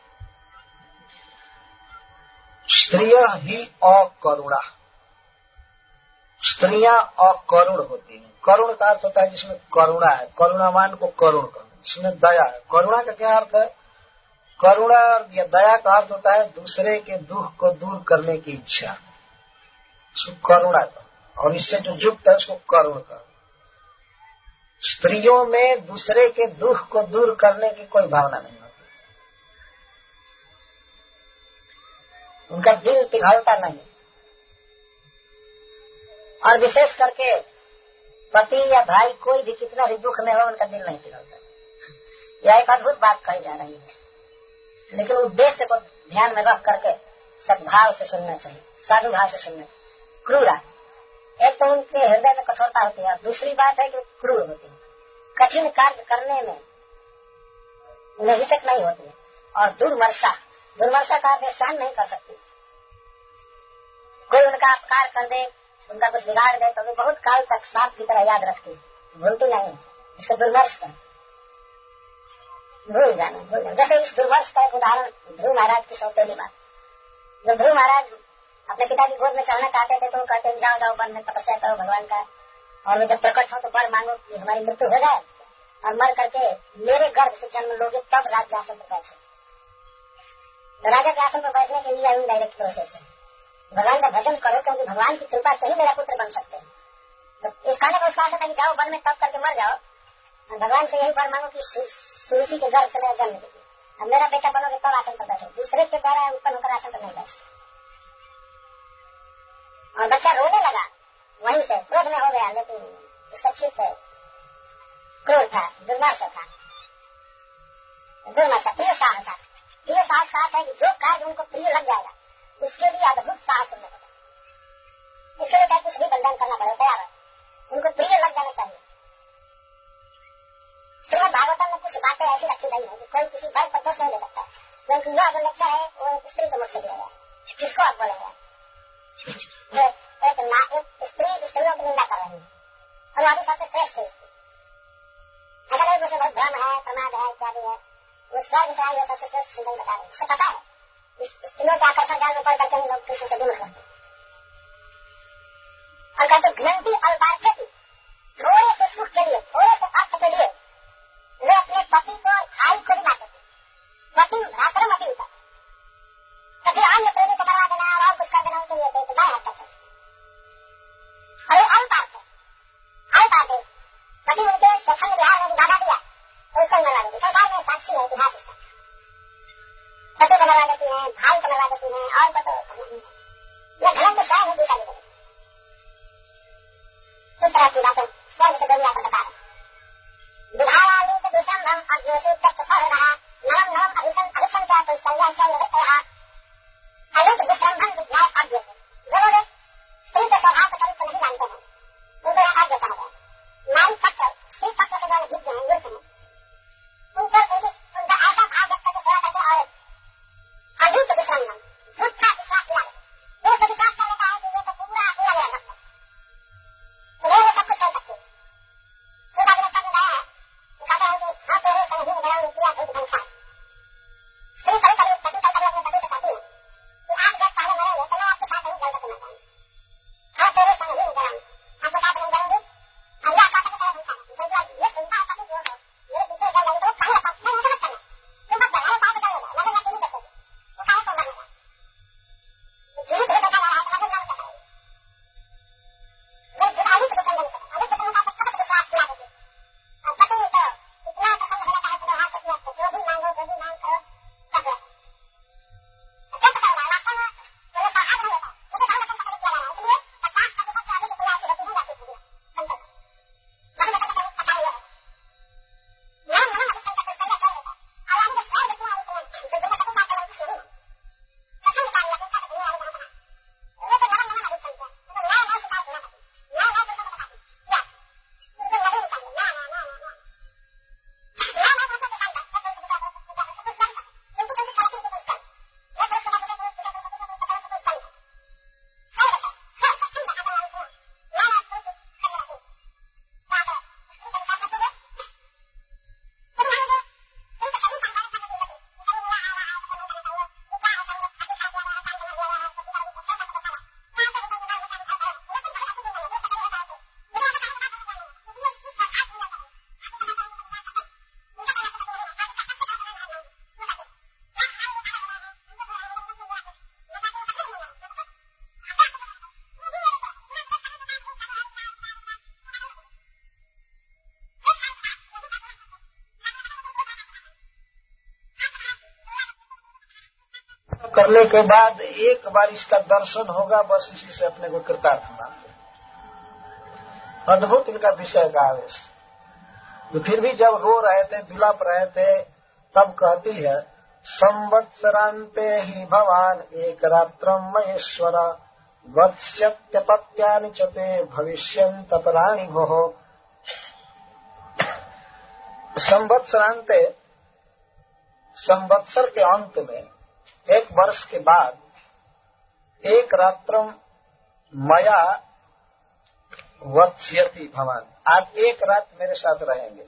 स्त्रियः ही अकरुणा, स्त्रियां अकरुण होती हैं। करुण का अर्थ होता है जिसमें करुणा है, करुणावान को करुण करना, जिसमें दया है। करुणा का क्या अर्थ है? करुणा या दया का अर्थ होता है दूसरे के दुख को दूर करने की इच्छा, उसको करुणा का, और इससे जो युक्त है उसको करुण का। स्त्रियों में दूसरे के दुख को दूर करने की कोई भावना नहीं होती, उनका दिल पिघलता नहीं। और विशेष करके पति या भाई कोई भी कितना भी दुख में हो, उनका दिल नहीं पिघलता। यह एक अद्भुत बात कही जा रही है, लेकिन उद्देश्य को ध्यान में रख करके सद्भाव से सुनना चाहिए, साधु भाव से सुनना चाहिए। क्रूरा, एक तो उनके हृदय में कठोरता होती है, दूसरी बात है कि क्रूर होती है। कठिन कार्य करने में उन्हें हिचक नहीं होती है। और दुर्मर्षा, दुर्मर्षा का वे सहन नहीं कर सकती। कोई उनका अपकार कर दे, उनका कुछ बिगाड़ दे, तो वे बहुत काल तक सांप की तरह याद रखती है, भूलती नहीं। इसको दुर्मर्ष का भूल जाना, भूल जाना। जैसे इस दुर्मर्ष का एक उदाहरण ध्रुव महाराज की सौतेली बात। जब ध्रुव महाराज अपने पिता की गोद में चढ़ना चाहते थे, तो वो कहते जाओ जाओ वन में तपस्या करो भगवान का, और वे जब प्रकट हो तो वर मांगो कि हमारी मृत्यु हो जाए और मर करके मेरे गर्भ से जन्म लोगे, तब राज्य आसन पर बैठो। तो राजा के आसन पर बैठने के लिए इनडायरेक्ट प्रोसेस है, भगवान का भजन करो, क्योंकि भगवान की कृपा से ही मेरा पुत्र बन सकते हैं। तो इस कहने का उसका आशा था कि जाओ वन में तप करके मर जाओ, भगवान से यही वर मांगो कि सुरुचि के गर्भ से मेरा जन्म दीजिए, अब मेरा बेटा बनोगे तब आसन पर बैठो, दूसरे के द्वारा उत्पन्न होकर आसन पर नहीं बैठ। और बच्चा रोने लगा, वहीं से क्रोध में हो गया, लेकिन उसका चित्त क्रोध था, दुर्मर्ष था, दुर्मर्ष प्रिय साहस। प्रिय साहस साथ है कि जो कार्य उनको प्रिय लग जाएगा उसके लिए अद्भुत साहस करना पड़ेगा। इसके लिए कुछ भी बलिदान करना पड़ेगा, तैयार है, उनको प्रिय लग जाना चाहिए। श्रीमद् भागवतम में कुछ बातें ऐसी रखी गई है कि कोई किसी वर्ग पर दोष नहीं ले सकता, क्योंकि यह जो लेक्चर है वो स्त्री को मुझ से दिया गया। किसको आप बोलेंगे? एक ना एक स्त्री स्त्रियों की निंदा कर रही है, और वहाँ भी सबसे श्रेष्ठ है। अगर एक दूसरे बहुत भ्रम है, प्रमाद है, इत्यादि है, वो स्वर्ग से आई है सबसे श्रेष्ठ चिंतन बता रहे। उसको पता है इस स्त्रियों के आकर्षण जाल में पड़ करके हम लोग कृष्ण से दूर करते। और कहते घ्नन्ति अल्पार्थ्य की, थोड़े से सुख के लिए, थोड़े से अर्थ के लिए वे अपने पति को और भाई को भी मारते थे। पति भ्रातरम अप्युत, कभी अन्य प्रेमी को मरवा देना और कुछ कर देना उनके लिए तो बाय हटता था। और ये अल्पार्थ है, अल्पार्थ है, पति उनके स्वच्छंद विहार में बाधा दिया तो उसको मरवा देती। संसार में साक्षी है इतिहास इसका, पति को मरवा देती है, भाई को मरवा देती है, और को तो यह घनन में स्वयं ही दूसरा भी इस तरह की बातें स्वर्ग से गोलिया को बता विधाया लिंक दूसरा हम अज्ञोषित तक पढ़ रहा नरम नरम अभिषण अभिषण क्या तो शैया शैल वित रहा अलिंक विश्रम्भन विज्ञान अज्ञ जो लोग स्त्री के स्वभाव को तरीके नहीं जानते हैं उनको यह अज्ञ कहा गया। नारी पक्ष स्त्री पक्ष से जो जीत हैं युद्ध में उनको उनका ऐसा भाव व्यक्त करके सेवा करते और अधिक विश्रम्भन झूठा विश्वास दिला वो तो विश्वास कर लेता है कि ये तो पूरा पूरा मेरा भक्त है तो वो सब कुछ कर सकते सुबह में करने लाया है कहता है कि हाँ तेरे संगीन गरम किया धूप धंसा स्त्री कभी कभी कभी कभी अपने पति से कहती है कि आप जब पहले मरेंगे तो मैं आपके साथ नहीं जल करना चाहूँ हाँ तेरे संगीन गरम आपको साथ नहीं करूंगी और यह कहते हैं धंसा जब ये सुनता है पति जो है मेरे पीछे जल लगी तो कहीं ना मैं मुझे मत करना तुम मत करना साथ चलेगा लगेगा कि नहीं कर सकती वो कहीं तो मरने का जीवित भी बचा रहा है तो लगेगा नहीं कर पाएगी मैं जुदाई को पसंद नहीं करता अधिक पसंद का कपट विश्वास दिला देती और पति तो इतना पसंद हो जाता है तुम्हें हाथ पतिया से जो भी मांगो जो भी मांग करो सब देता क्या पता होगा वास्तव में मेरे साथ हाथ नहीं होता इसे बहुत पसंद किया जा रहा है इसलिए पचास प्रतिशत से अधिक प्रयास होती नहीं जाती है संकल्प बहुत में कभी पता नहीं है नाम नाम अभिषेक का संकल्प कर लेता और आगे जब स्वयं देखने वाले को जो दुनिया पति साथ करने की शुरू कसम निकाल लिया कि दुनिया वाले कहाँ वो तो नरम नरम अभिषेक है वो तो नया नया शिकायत होना पड़ती नया नया प्रश्न बताती क्या उनको नहीं निकाल ना ना ना ना नया नया प्रश्न निकाल कर सब कुछ निकाल कर सब कुछ कर उनकी उनकी तरक्की की कुछ कर मैं प्रश्न का मुझे कुछ कुछ कुछ कुछ कुछ कुछ कर सही है सर सच्ची बात है ना ना ना कुछ कर रहा हूँ बात है इसकी तरीका से तुझे तुम मानोगे तुम तो कभी संभाल सकते हो तुम ना आ रहा है तो नहीं करना चाहिए तू क्या है तुम अभी खा लिया है काम बना लिया है तो तुम्हारी कुछ कैसा पता चला कहाँ से तुम निकाल निकाल खाता है लेकिन बड़ा कुछ नहीं है वो पता नहीं होता है मुझे ऐसा काम करना नहीं है इसलिए इस पर आज नहीं करता आपको पता है मुझे क्या करना है मुझे करना कुछ नहीं है आज तक तक करने के बाद एक बार इसका दर्शन होगा बस इसी से अपने को कृतार्थ मानते। अद्भुत इनका विषय का आवेश। तो फिर भी जब रो रहे थे विलाप रहे थे तब कहती है संवत्सरांते ही भवान एक रात्रम महेश्वर वत्स्यत्यपत्यानि च ते भविष्यन्त पराणि भोः। संवत्सरांते संवत्सर के अंत में एक वर्ष के बाद एक रात्रम मया वत्स्यति भवान आप एक रात मेरे साथ रहेंगे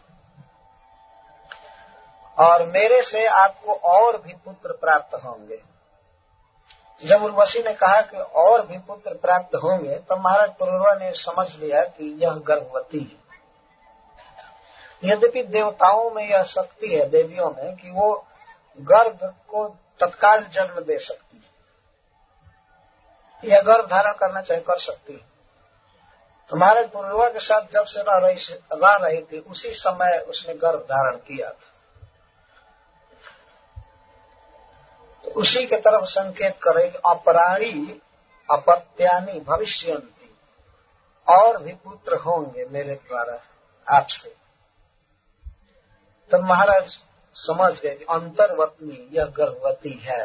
और मेरे से आपको और भी पुत्र प्राप्त होंगे। जब उर्वशी ने कहा कि और भी पुत्र प्राप्त होंगे तो महाराज पुरुरवा ने समझ लिया कि यह गर्भवती है। यद्यपि देवताओं में यह शक्ति है देवियों में कि वो गर्भ को तत्काल जन्म दे सकती है, यह गर्भ धारण करना चाहे कर सकती है। तो महाराज पुरुरवा के साथ जब से रह रही रह रही थी उसी समय उसने गर्भ धारण किया था। तो उसी के तरफ संकेत करे कि अपराणी अपत्यानि भविष्यन्ति और भी पुत्र होंगे मेरे द्वारा आपसे। तब महाराज समझ गए कि अंतर्वतनी यह गर्भवती है।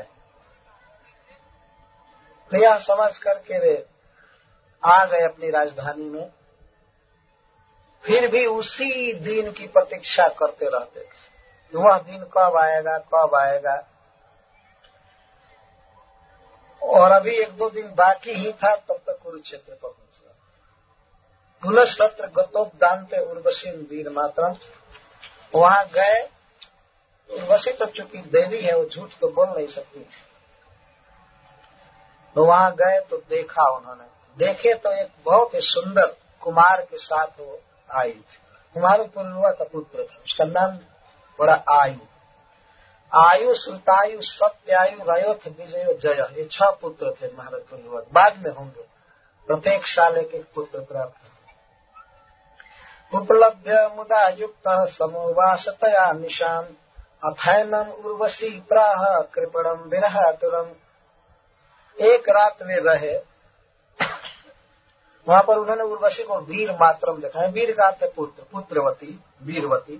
तो यह समझ करके वे आ गए अपनी राजधानी में। फिर भी उसी दिन की प्रतीक्षा करते रहते थे, वह दिन कब आएगा कब आएगा। और अभी एक दो दिन बाकी ही था तब तक कुरुक्षेत्र पहुंच गया। पुनस्तत्र गतोपदान्ते उर्वशी वीर मातरम। वहां गए। उर्वशी तो चूंकि देवी है वो झूठ तो बोल नहीं सकती। तो वहां गए तो देखा उन्होंने, देखे तो एक बहुत ही सुंदर कुमार के साथ वो आई। कुमार पुरुरवा का पुत्र था, उसका नाम बड़ा आयु। आयु श्रुतायु सत्यायु रयोथ विजय जय, ये छह पुत्र थे महाराज पुरुरवा। बाद में होंगे प्रत्येक साल एक एक पुत्र प्राप्त। उपलभ्य मुदा युक्त समोवासतया निशाम अथैनम उर्वशी प्राह कृपणम विरहातुरम। एक रात वे रहे वहां पर उन्होंने उर्वशी को वीर मात्रम देखा है। वीर का अर्थ पुत्र, पुत्रवती, वीरवती।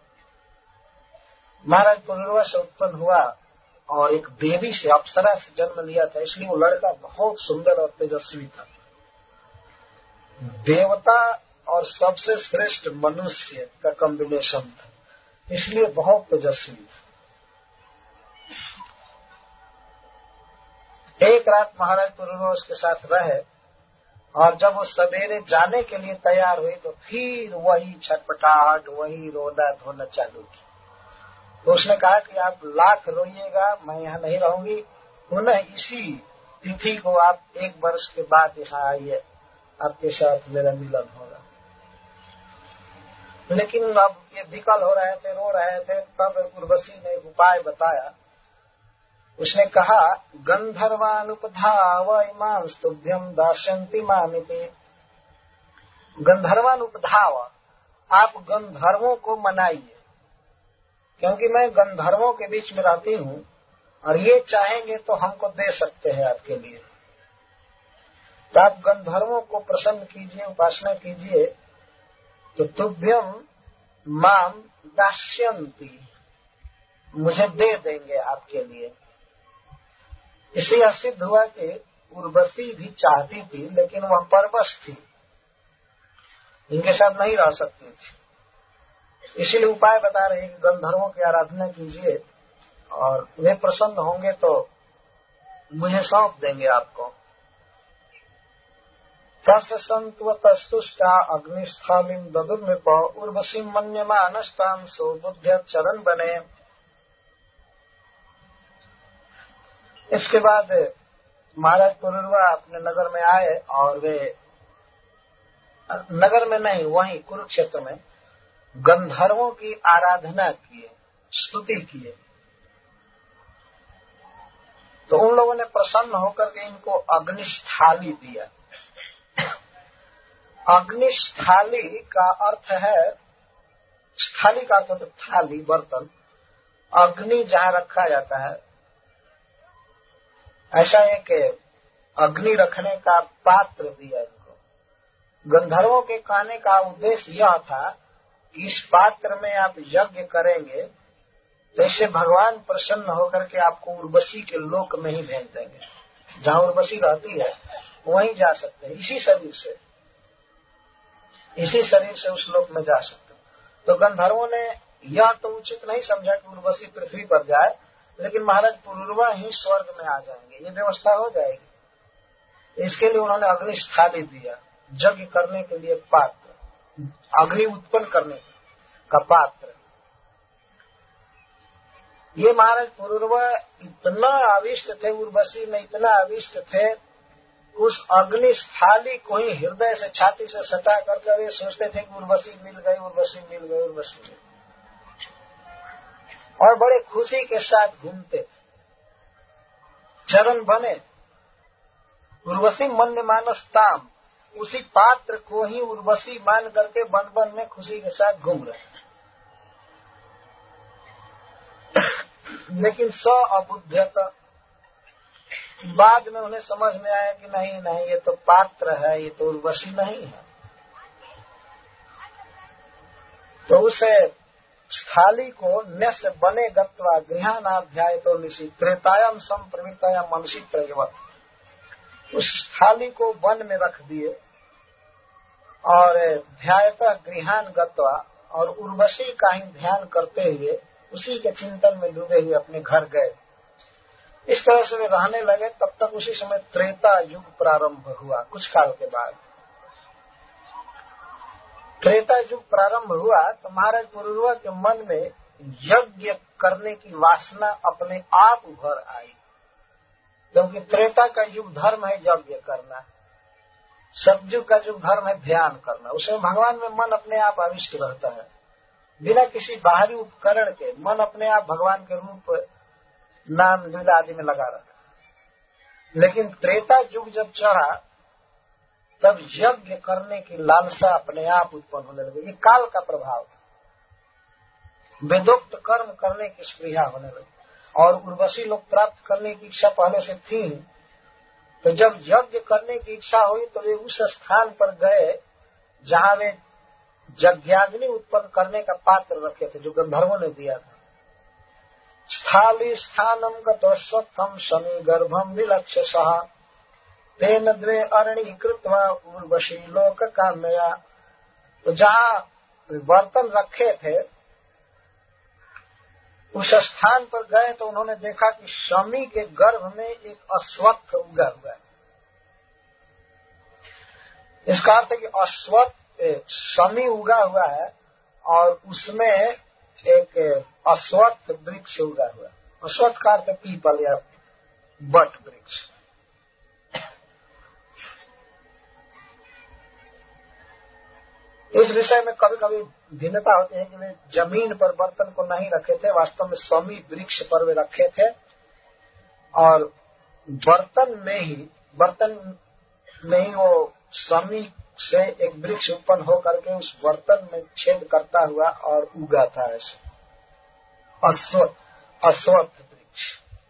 महाराज पुरुरवा से उत्पन्न हुआ और एक देवी से, अप्सरा से जन्म लिया था, इसलिए वो लड़का बहुत सुंदर और तेजस्वी था। देवता और सबसे श्रेष्ठ मनुष्य का कॉम्बिनेशन था, इसलिए बहुत तेजस्वी था। एक रात महाराज पुरुरवा उसके साथ रहे और जब वो सवेरे जाने के लिए तैयार हुई तो फिर वही छटपटाहट, वही रोना धोना चालू की। तो उसने कहा कि आप लाख रोइएगा, मैं यहाँ नहीं रहूंगी, पुनः इसी तिथि को आप एक वर्ष के बाद यहाँ आइए, आपके साथ मेरा मिलन होगा। लेकिन अब ये विकल हो रहे थे, रो रहे थे, तब उर्वशी ने एक उपाय बताया। उसने कहा, गंधर्वानुपधाव इमां स्तुभ्यम दास्यन्ति मामिते। गंधर्वानुपधाव, आप गंधर्वों को मनाइए, क्योंकि मैं गंधर्वों के बीच में रहती हूँ और ये चाहेंगे तो हमको दे सकते हैं आपके लिए। तो आप गंधर्वों को प्रसन्न कीजिए, उपासना कीजिए, तो तुभ्यम माम दास्यन्ति, मुझे दे देंगे आपके लिए। इससे यह सिद्ध हुआ कि उर्वशी भी चाहती थी, लेकिन वह परवश थी, इनके साथ नहीं रह सकती थी। इसीलिए उपाय बता रहे हैं कि गंधर्वों की आराधना कीजिए और वे प्रसन्न होंगे तो मुझे सौंप देंगे आपको। तस्य संतुष्टा अग्निस्थालिम ददुर्निप उर्वशी मन्यमानस्तां सो बुद्ध्य चरण बने। इसके बाद महाराज पुरुरवा अपने नगर में आए और वे नगर में नहीं, वहीं कुरुक्षेत्र में गंधर्वों की आराधना किए, स्तुति किए। तो उन लोगों ने प्रसन्न होकर के इनको अग्निस्थाली दिया। अग्निस्थाली का अर्थ है, स्थाली का अर्थ है थाली, बर्तन, अग्नि जहां रखा जाता है, ऐसा एक अग्नि रखने का पात्र दिया इनको। गंधर्वों के कहने का उद्देश्य यह था कि इस पात्र में आप यज्ञ करेंगे तो इससे भगवान प्रसन्न होकर के आपको उर्वशी के लोक में ही भेज देंगे। जहां उर्वशी रहती है वहीं जा सकते हैं, इसी शरीर से इसी शरीर से उस लोक में जा सकते हैं। तो गंधर्वों ने यह तो उचित नहीं समझा कि उर्वशी पृथ्वी पर जाए, लेकिन महाराज पुरुरवा ही स्वर्ग में आ जाएंगे, ये व्यवस्था हो जाएगी। इसके लिए उन्होंने अग्निस्थाली दिया, यज्ञ करने के लिए पात्र, अग्नि उत्पन्न करने का पात्र। ये महाराज पुरुरवा इतना आविष्ट थे, उर्वशी में इतना आविष्ट थे, उस अग्निस्थाली को ही हृदय से, छाती से सटा करके वे सोचते थे कि उर्वशी मिल गई, उर्वशी मिल गई, उर्वशी मिल गई, और बड़े खुशी के साथ घूमते थे। चरण बने उर्वशी मन्य मानसताम, उसी पात्र को ही उर्वशी मान करके वन वन में खुशी के साथ घूम रहे। लेकिन स अबुद्धता, बाद में उन्हें समझ में आया कि नहीं नहीं, ये तो पात्र है, ये तो उर्वशी नहीं है। तो उसे स्थाली को नस बने गत्वा गृहानाध्याय तो निशी त्रेतायाम संप्रवृत्ताया मनसी प्रयवत, उस स्थाली को वन में रख दिए और ध्यायतः गृहान गत्वा, और उर्वशी का ही ध्यान करते हुए उसी के चिंतन में डूबे हुए अपने घर गए। इस तरह से वे रहने लगे। तब तक उसी समय त्रेता युग प्रारंभ हुआ। कुछ काल के बाद त्रेता युग प्रारंभ हुआ तो महाराज पुरुरवा के मन में यज्ञ करने की वासना अपने आप उभर आई, क्योंकि त्रेता का युग धर्म है यज्ञ करना, सतयुग का युग धर्म है ध्यान करना। उसमें भगवान में मन अपने आप आविष्ट रहता है, बिना किसी बाहरी उपकरण के मन अपने आप भगवान के रूप, नाम, लीला आदि में लगा रहता। लेकिन त्रेता युग जब चढ़ा तब यज्ञ करने की लालसा अपने आप उत्पन्न होने लगी। ये काल का प्रभाव, वेदोक्त कर्म करने की स्पृहा होने लगी। और उर्वशी लोग प्राप्त करने की इच्छा पहले से थी, तो जब यज्ञ करने की इच्छा हुई तो वे उस स्थान पर गए जहां वे यज्ञाग्नि उत्पन्न करने का पात्र रखे थे, जो गंधर्वों ने दिया था। स्थाली स्थानम गतो स्वत्थम शनि गर्भम विलक्ष्य सहा तेन द्वे अरणि कृत्वा उर्वशी लोक काम्यया। तो जहां बर्तन रखे थे उस स्थान पर गए तो उन्होंने देखा कि शमी के गर्भ में एक अश्वत्थ उगा हुआ है। इसका अर्थ है कि अश्वत्थ शमी उगा हुआ है और उसमें एक अश्वत्थ वृक्ष उगा हुआ है। अश्वत्थ का अर्थ पीपल या बट वृक्ष। इस विषय में कभी कभी भिन्नता होती है कि वे जमीन पर बर्तन को नहीं रखे थे, वास्तव में शमी वृक्ष पर वे रखे थे और बर्तन में ही बर्तन में ही वो शमी से एक वृक्ष उत्पन्न होकर के उस बर्तन में छेद करता हुआ और उगा था ऐसे अश्वत्थ अश्वत्थ वृक्ष।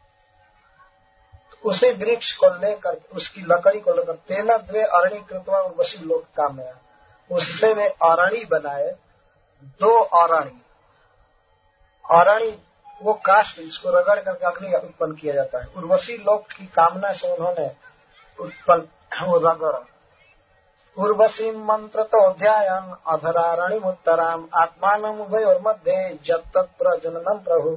उसी वृक्ष को लेकर उसकी लकड़ी को लेकर तेना द्वे अरणी कृतवा उर्वशी लोक काम्यया, उससे वे अरणी बनाए, दो अरणी। अरणी वो काष्ठ जिसको रगड़ करके अग्नि उत्पन्न किया जाता है। उर्वशी लोक की कामना से उन्होंने उत्पन्न वो रगड़। उर्वशी मंत्र तो ध्यान अधरारणी उत्तराम आत्मान उभय और मध्य जब तक प्रजननम प्रभु।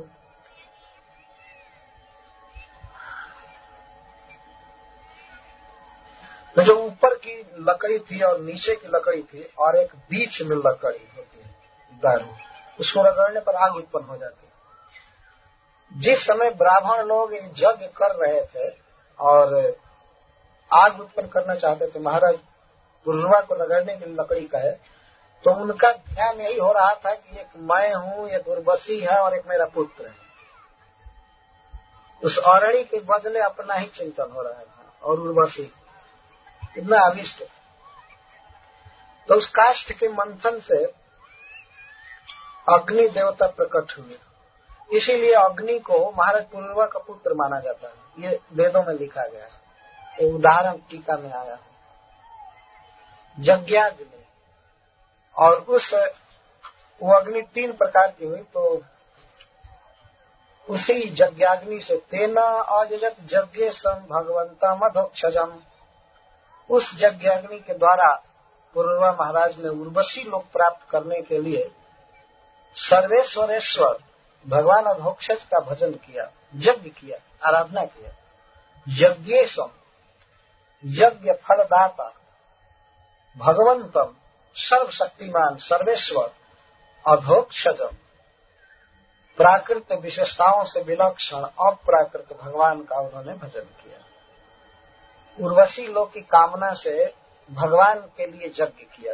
तो जो ऊपर की लकड़ी थी और नीचे की लकड़ी थी और एक बीच में लकड़ी होती है दारू, उसको रगड़ने पर आग उत्पन्न हो जाती है। जिस समय ब्राह्मण लोग यज्ञ कर रहे थे और आग उत्पन्न करना चाहते थे, महाराज पुरुरवा को रगड़ने की लकड़ी का है, तो उनका ध्यान यही हो रहा था कि एक मैं हूं, एक उर्वशी है और एक मेरा पुत्र है। उस अरणी के बदले अपना ही चिंतन हो रहा था और उर्वशी कितना अभिष्ट। तो उस काष्ठ के मंथन से अग्नि देवता प्रकट हुए, इसीलिए अग्नि को महाराज पुरुरवा का पुत्र माना जाता है। ये वेदों में लिखा गया है, एक उदाहरण टीका में आया है। यज्ञाग्नि, और उस वो अग्नि तीन प्रकार की हुई, तो उसी यज्ञाग्नि से तेना अजत यज्ञ सम भगवंतम अधोक्षजम, उस यज्ञाग्नि के द्वारा पुरुरवा महाराज ने उर्वशी लोक प्राप्त करने के लिए सर्वेश्वरेश्वर भगवान अधोक्षज का भजन किया, यज्ञ किया, आराधना किया। यज्ञेशम, यज्ञ फलदाता, भगवंतम सर्वशक्तिमान सर्वेश्वर, अधोक्षजम प्राकृत विशेषताओं से विलक्षण अप्राकृत भगवान का उन्होंने भजन किया। उर्वशी लोक की कामना से भगवान के लिए यज्ञ किया।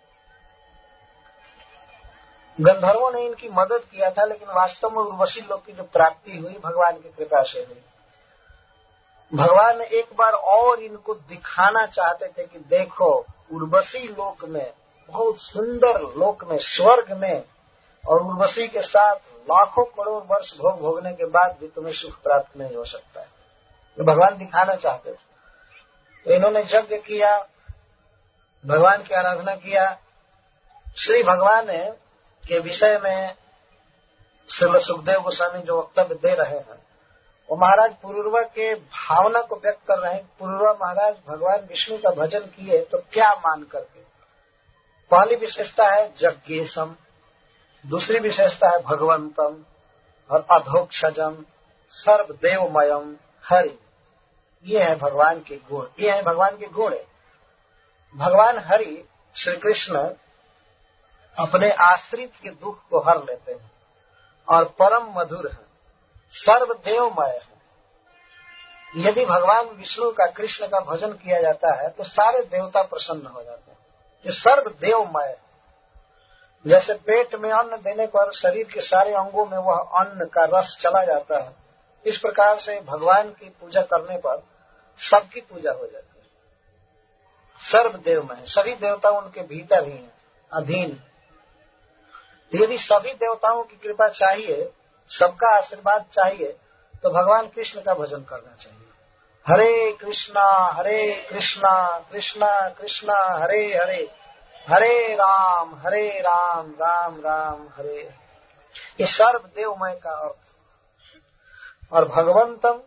गंधर्वों ने इनकी मदद किया था, लेकिन वास्तव में उर्वशी लोक की जो प्राप्ति हुई भगवान की कृपा से हुई। भगवान ने एक बार और इनको दिखाना चाहते थे कि देखो उर्वशी लोक में, बहुत सुंदर लोक में, स्वर्ग में, और उर्वशी के साथ लाखों करोड़ वर्ष भोग भोगने के बाद भी तुम्हें सुख प्राप्त नहीं हो सकता है। तो भगवान दिखाना चाहते थे। तो इन्होंने यज्ञ किया, भगवान की आराधना किया। श्री भगवान के विषय में श्री सुखदेव गोस्वामी जो वक्तव्य दे रहे हैं वो महाराज पुरुरवा के भावना को व्यक्त कर रहे हैं। पुरुरवा महाराज भगवान विष्णु का भजन किए तो क्या मान करके। पहली विशेषता है यज्ञेशम, दूसरी विशेषता है भगवंतम, और अधोक्षजम सर्वदेवमयम हरि। ये है भगवान के गुण, ये है भगवान के गुण। भगवान हरि श्री कृष्ण अपने आश्रित के दुख को हर लेते हैं और परम मधुर है, सर्वदेवमय है। यदि भगवान विष्णु का, कृष्ण का भजन किया जाता है तो सारे देवता प्रसन्न हो जाते हैं। ये सर्वदेवमय है। जैसे पेट में अन्न देने पर शरीर के सारे अंगों में वह अन्न का रस चला जाता है, इस प्रकार से भगवान की पूजा करने पर सबकी पूजा हो जाती है। सर्वदेवमय है, सभी देवता उनके भीतर ही हैं, अधीन। यदि सभी देवताओं की कृपा चाहिए, सबका आशीर्वाद चाहिए, तो भगवान कृष्ण का भजन करना चाहिए। हरे कृष्णा हरे कृष्णा कृष्णा कृष्णा हरे हरे, हरे राम हरे राम राम राम हरे। ये सर्वदेवमय का अर्थ। और भगवंतम,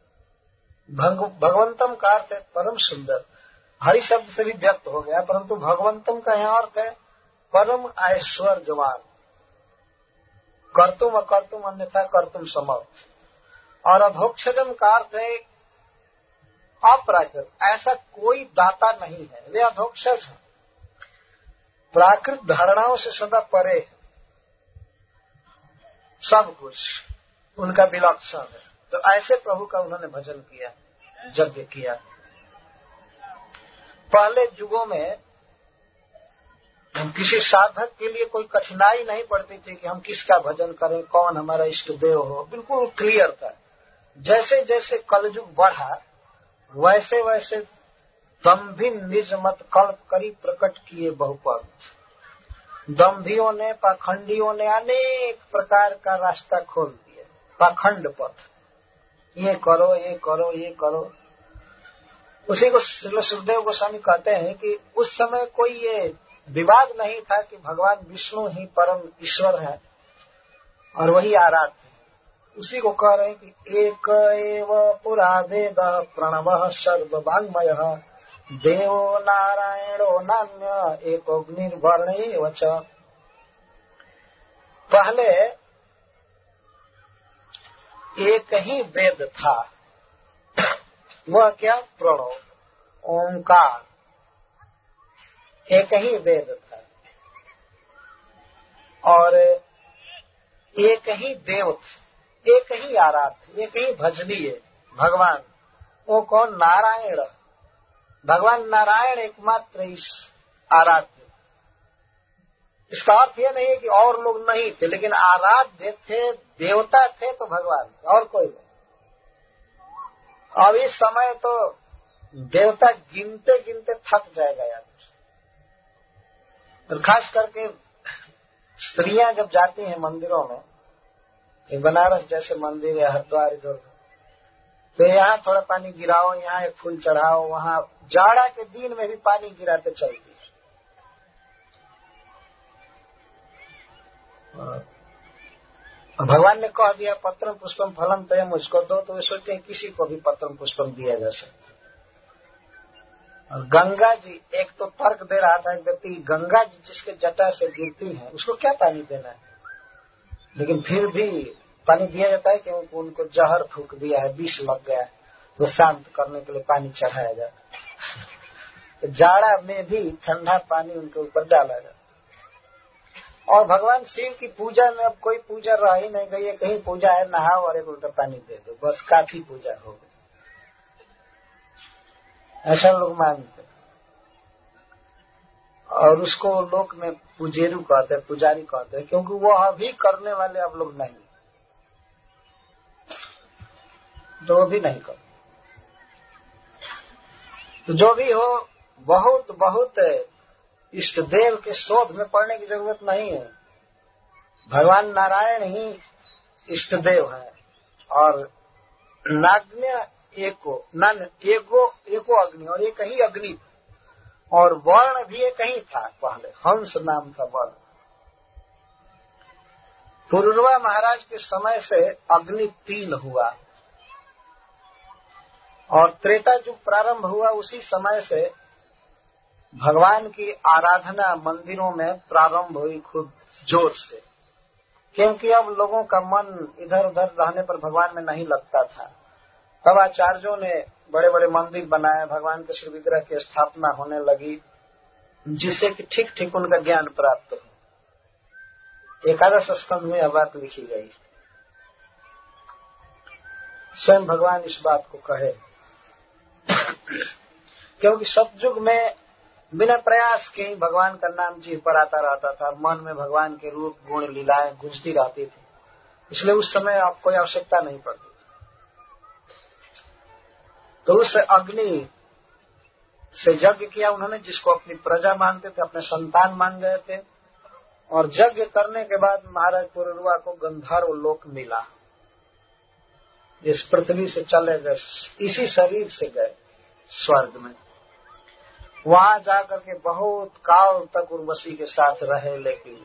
भगवंतम का अर्थ है परम सुंदर। हरि शब्द से भी व्यक्त हो गया, परंतु भगवंतम का यहाँ अर्थ है परम ऐश्वर्यवान। कर्तुम अकर्तुम अन्यथा कर्तुम समर्थ। और अधोक्षजन का अर्थ है अपराकृत, ऐसा कोई दाता नहीं है, वे अधोक्षज हैं, प्राकृत धारणाओं से सदा परे है, सब कुछ उनका विलक्षण है। तो ऐसे प्रभु का उन्होंने भजन किया, यज्ञ किया। पहले युगों में किसी साधक के लिए कोई कठिनाई नहीं पड़ती थी कि हम किसका भजन करें, कौन हमारा इष्ट देव हो, बिल्कुल क्लियर था। जैसे जैसे कलयुग बढ़ा वैसे वैसे दम्भी निज मत कल्प करी प्रकट किए बहुपद। दम्भियों ने, पाखंडियों ने अनेक प्रकार का रास्ता खोल दिया, पाखंड पथ, ये करो ये करो ये करो। उसी को सुखदेव गोस्वामी कहते हैं कि उस समय कोई ये विवाद नहीं था कि भगवान विष्णु ही परम ईश्वर है और वही आराध्य। उसी को कह रहे हैं कि एक एव पुरा वेद प्रणवः सर्ववाङ्मयः देवो नारायणो नान्य एकोऽग्निर्वर्णेव च। पहले एक ही वेद था, वह क्या? प्रणव, ओंकार, एक ही वेद था। और एक ही देव, एक ही आराध्य, एक ही भजनीय भगवान। वो कौन? नारायण। भगवान नारायण एकमात्र इस आराध्य। इसका अर्थ यह नहीं है कि और लोग नहीं थे, लेकिन आराध्य थे, देवता थे तो भगवान, और कोई नहीं। अब इस समय तो देवता गिनते गिनते थक जाएगा यार। तो खास करके स्त्रियां जब जाती हैं मंदिरों में, बनारस जैसे मंदिर है, हरिद्वार इधर, तो यहाँ थोड़ा पानी गिराओ, यहाँ एक फूल चढ़ाओ, वहाँ जाड़ा के दिन में भी पानी गिराते चलती। भगवान ने कह दिया पत्रम पुष्पम फलम तय मुझको दो, तो वे सोचते हैं किसी को भी पत्रम पुष्पम दिया जा सकता। और गंगा जी, एक तो तर्क दे रहा था एक व्यक्ति, गंगा जी जिसके जटा से गिरती है उसको क्या पानी देना है, लेकिन फिर भी पानी दिया जाता है क्योंकि उनको जहर फूंक दिया है, विष लग गया है, तो शांत करने के लिए पानी चढ़ाया जाता है। तो जाड़ा में भी ठंडा पानी उनके ऊपर डाला जाता है। और भगवान शिव की पूजा में अब कोई पूजा रह ही नहीं गई है, कहीं पूजा है नहाओ और एक उल्टा पानी दे दो, बस काफी पूजा हो गई, ऐसा लोग मानते। और उसको लोक में पुजेरू कहते हैं, पुजारी कहते हैं, क्योंकि वो अभी करने वाले अब लोग नहीं, तो वो भी नहीं करते। तो जो भी हो, बहुत बहुत इष्ट देव के शोध में पड़ने की जरूरत नहीं है। भगवान नारायण ही इष्ट देव है। और नाग्न्य एको, नन एको एको अग्नि, और एक ही अग्नि, और वर्ण भी एक ही था। पहले हंस नाम था वर्ण। पुरुरवा महाराज के समय से अग्नि तीन हुआ, और त्रेता युग प्रारंभ हुआ उसी समय से भगवान की आराधना मंदिरों में प्रारंभ हुई खूब जोर से, क्योंकि अब लोगों का मन इधर उधर रहने पर भगवान में नहीं लगता था। तब आचार्यों ने बड़े बड़े मंदिर बनाए, भगवान के श्री विग्रह की स्थापना होने लगी, जिससे कि ठीक ठीक उनका ज्ञान प्राप्त हो। एकादश स्कंध में यह बात लिखी गई। स्वयं भगवान इस बात को कहे, क्योंकि सतयुग में बिना प्रयास के ही भगवान का नाम जीभ पर आता रहता था, मन में भगवान के रूप गुण लीलाएं गूंजती रहती थी, इसलिए उस समय आप कोई आवश्यकता नहीं पड़ती। तो उस अग्नि से यज्ञ किया उन्होंने, जिसको अपनी प्रजा मानते थे, अपने संतान मान गए थे। और यज्ञ करने के बाद महाराज पुरुरवा को गंधर्व लोक मिला। इस पृथ्वी से चले गए, इसी शरीर से गए स्वर्ग में। वहां जाकर के बहुत काल तक उर्वशी के साथ रहे, लेकिन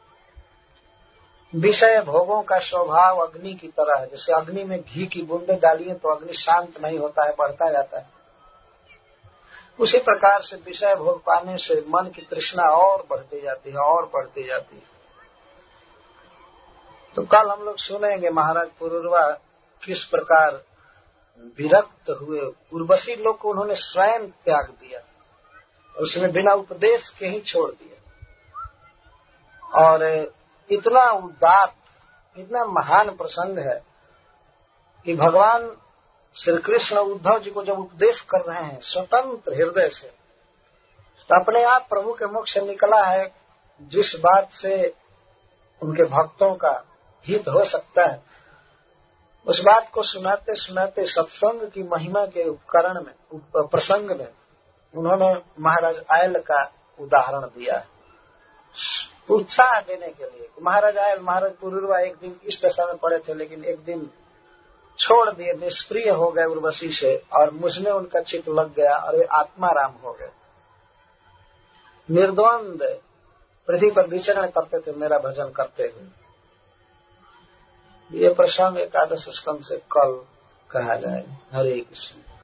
विषय भोगों का स्वभाव अग्नि की तरह है। जैसे अग्नि में घी की बूंदे डालिए तो अग्नि शांत नहीं होता है, बढ़ता जाता है। उसी प्रकार से विषय भोग पाने से मन की तृष्णा और बढ़ती जाती है और बढ़ती जाती है। तो कल हम लोग सुनेंगे महाराज पुरूरवा किस प्रकार विरक्त हुए। उर्वशी लोग को उन्होंने स्वयं त्याग दिया, उसमें बिना उपदेश के ही छोड़ दिया। और इतना उदात्त, इतना महान प्रसंग है कि भगवान श्री कृष्ण उद्धव जी को जब उपदेश कर रहे हैं स्वतंत्र हृदय से, तो अपने आप प्रभु के मुख से निकला है जिस बात से उनके भक्तों का हित हो सकता है, उस बात को सुनाते सुनाते सत्संग की महिमा के उपकरण में, प्रसंग में उन्होंने महाराज आयल का उदाहरण दिया है उत्साह देने के लिए। महाराज आयल, महाराज पुरूरवा एक दिन इस दशा में पड़े थे, लेकिन एक दिन छोड़ दिए, निष्क्रिय हो गए उर्वशी से, और मुझमें उनका चित्त लग गया और वे आत्माराम हो गए। निर्द्वंद पृथ्वी पर विचरण करते थे मेरा भजन करते हुए। ये प्रसंग एकादश स्कंद से कल कहा जाए। हरे कृष्ण।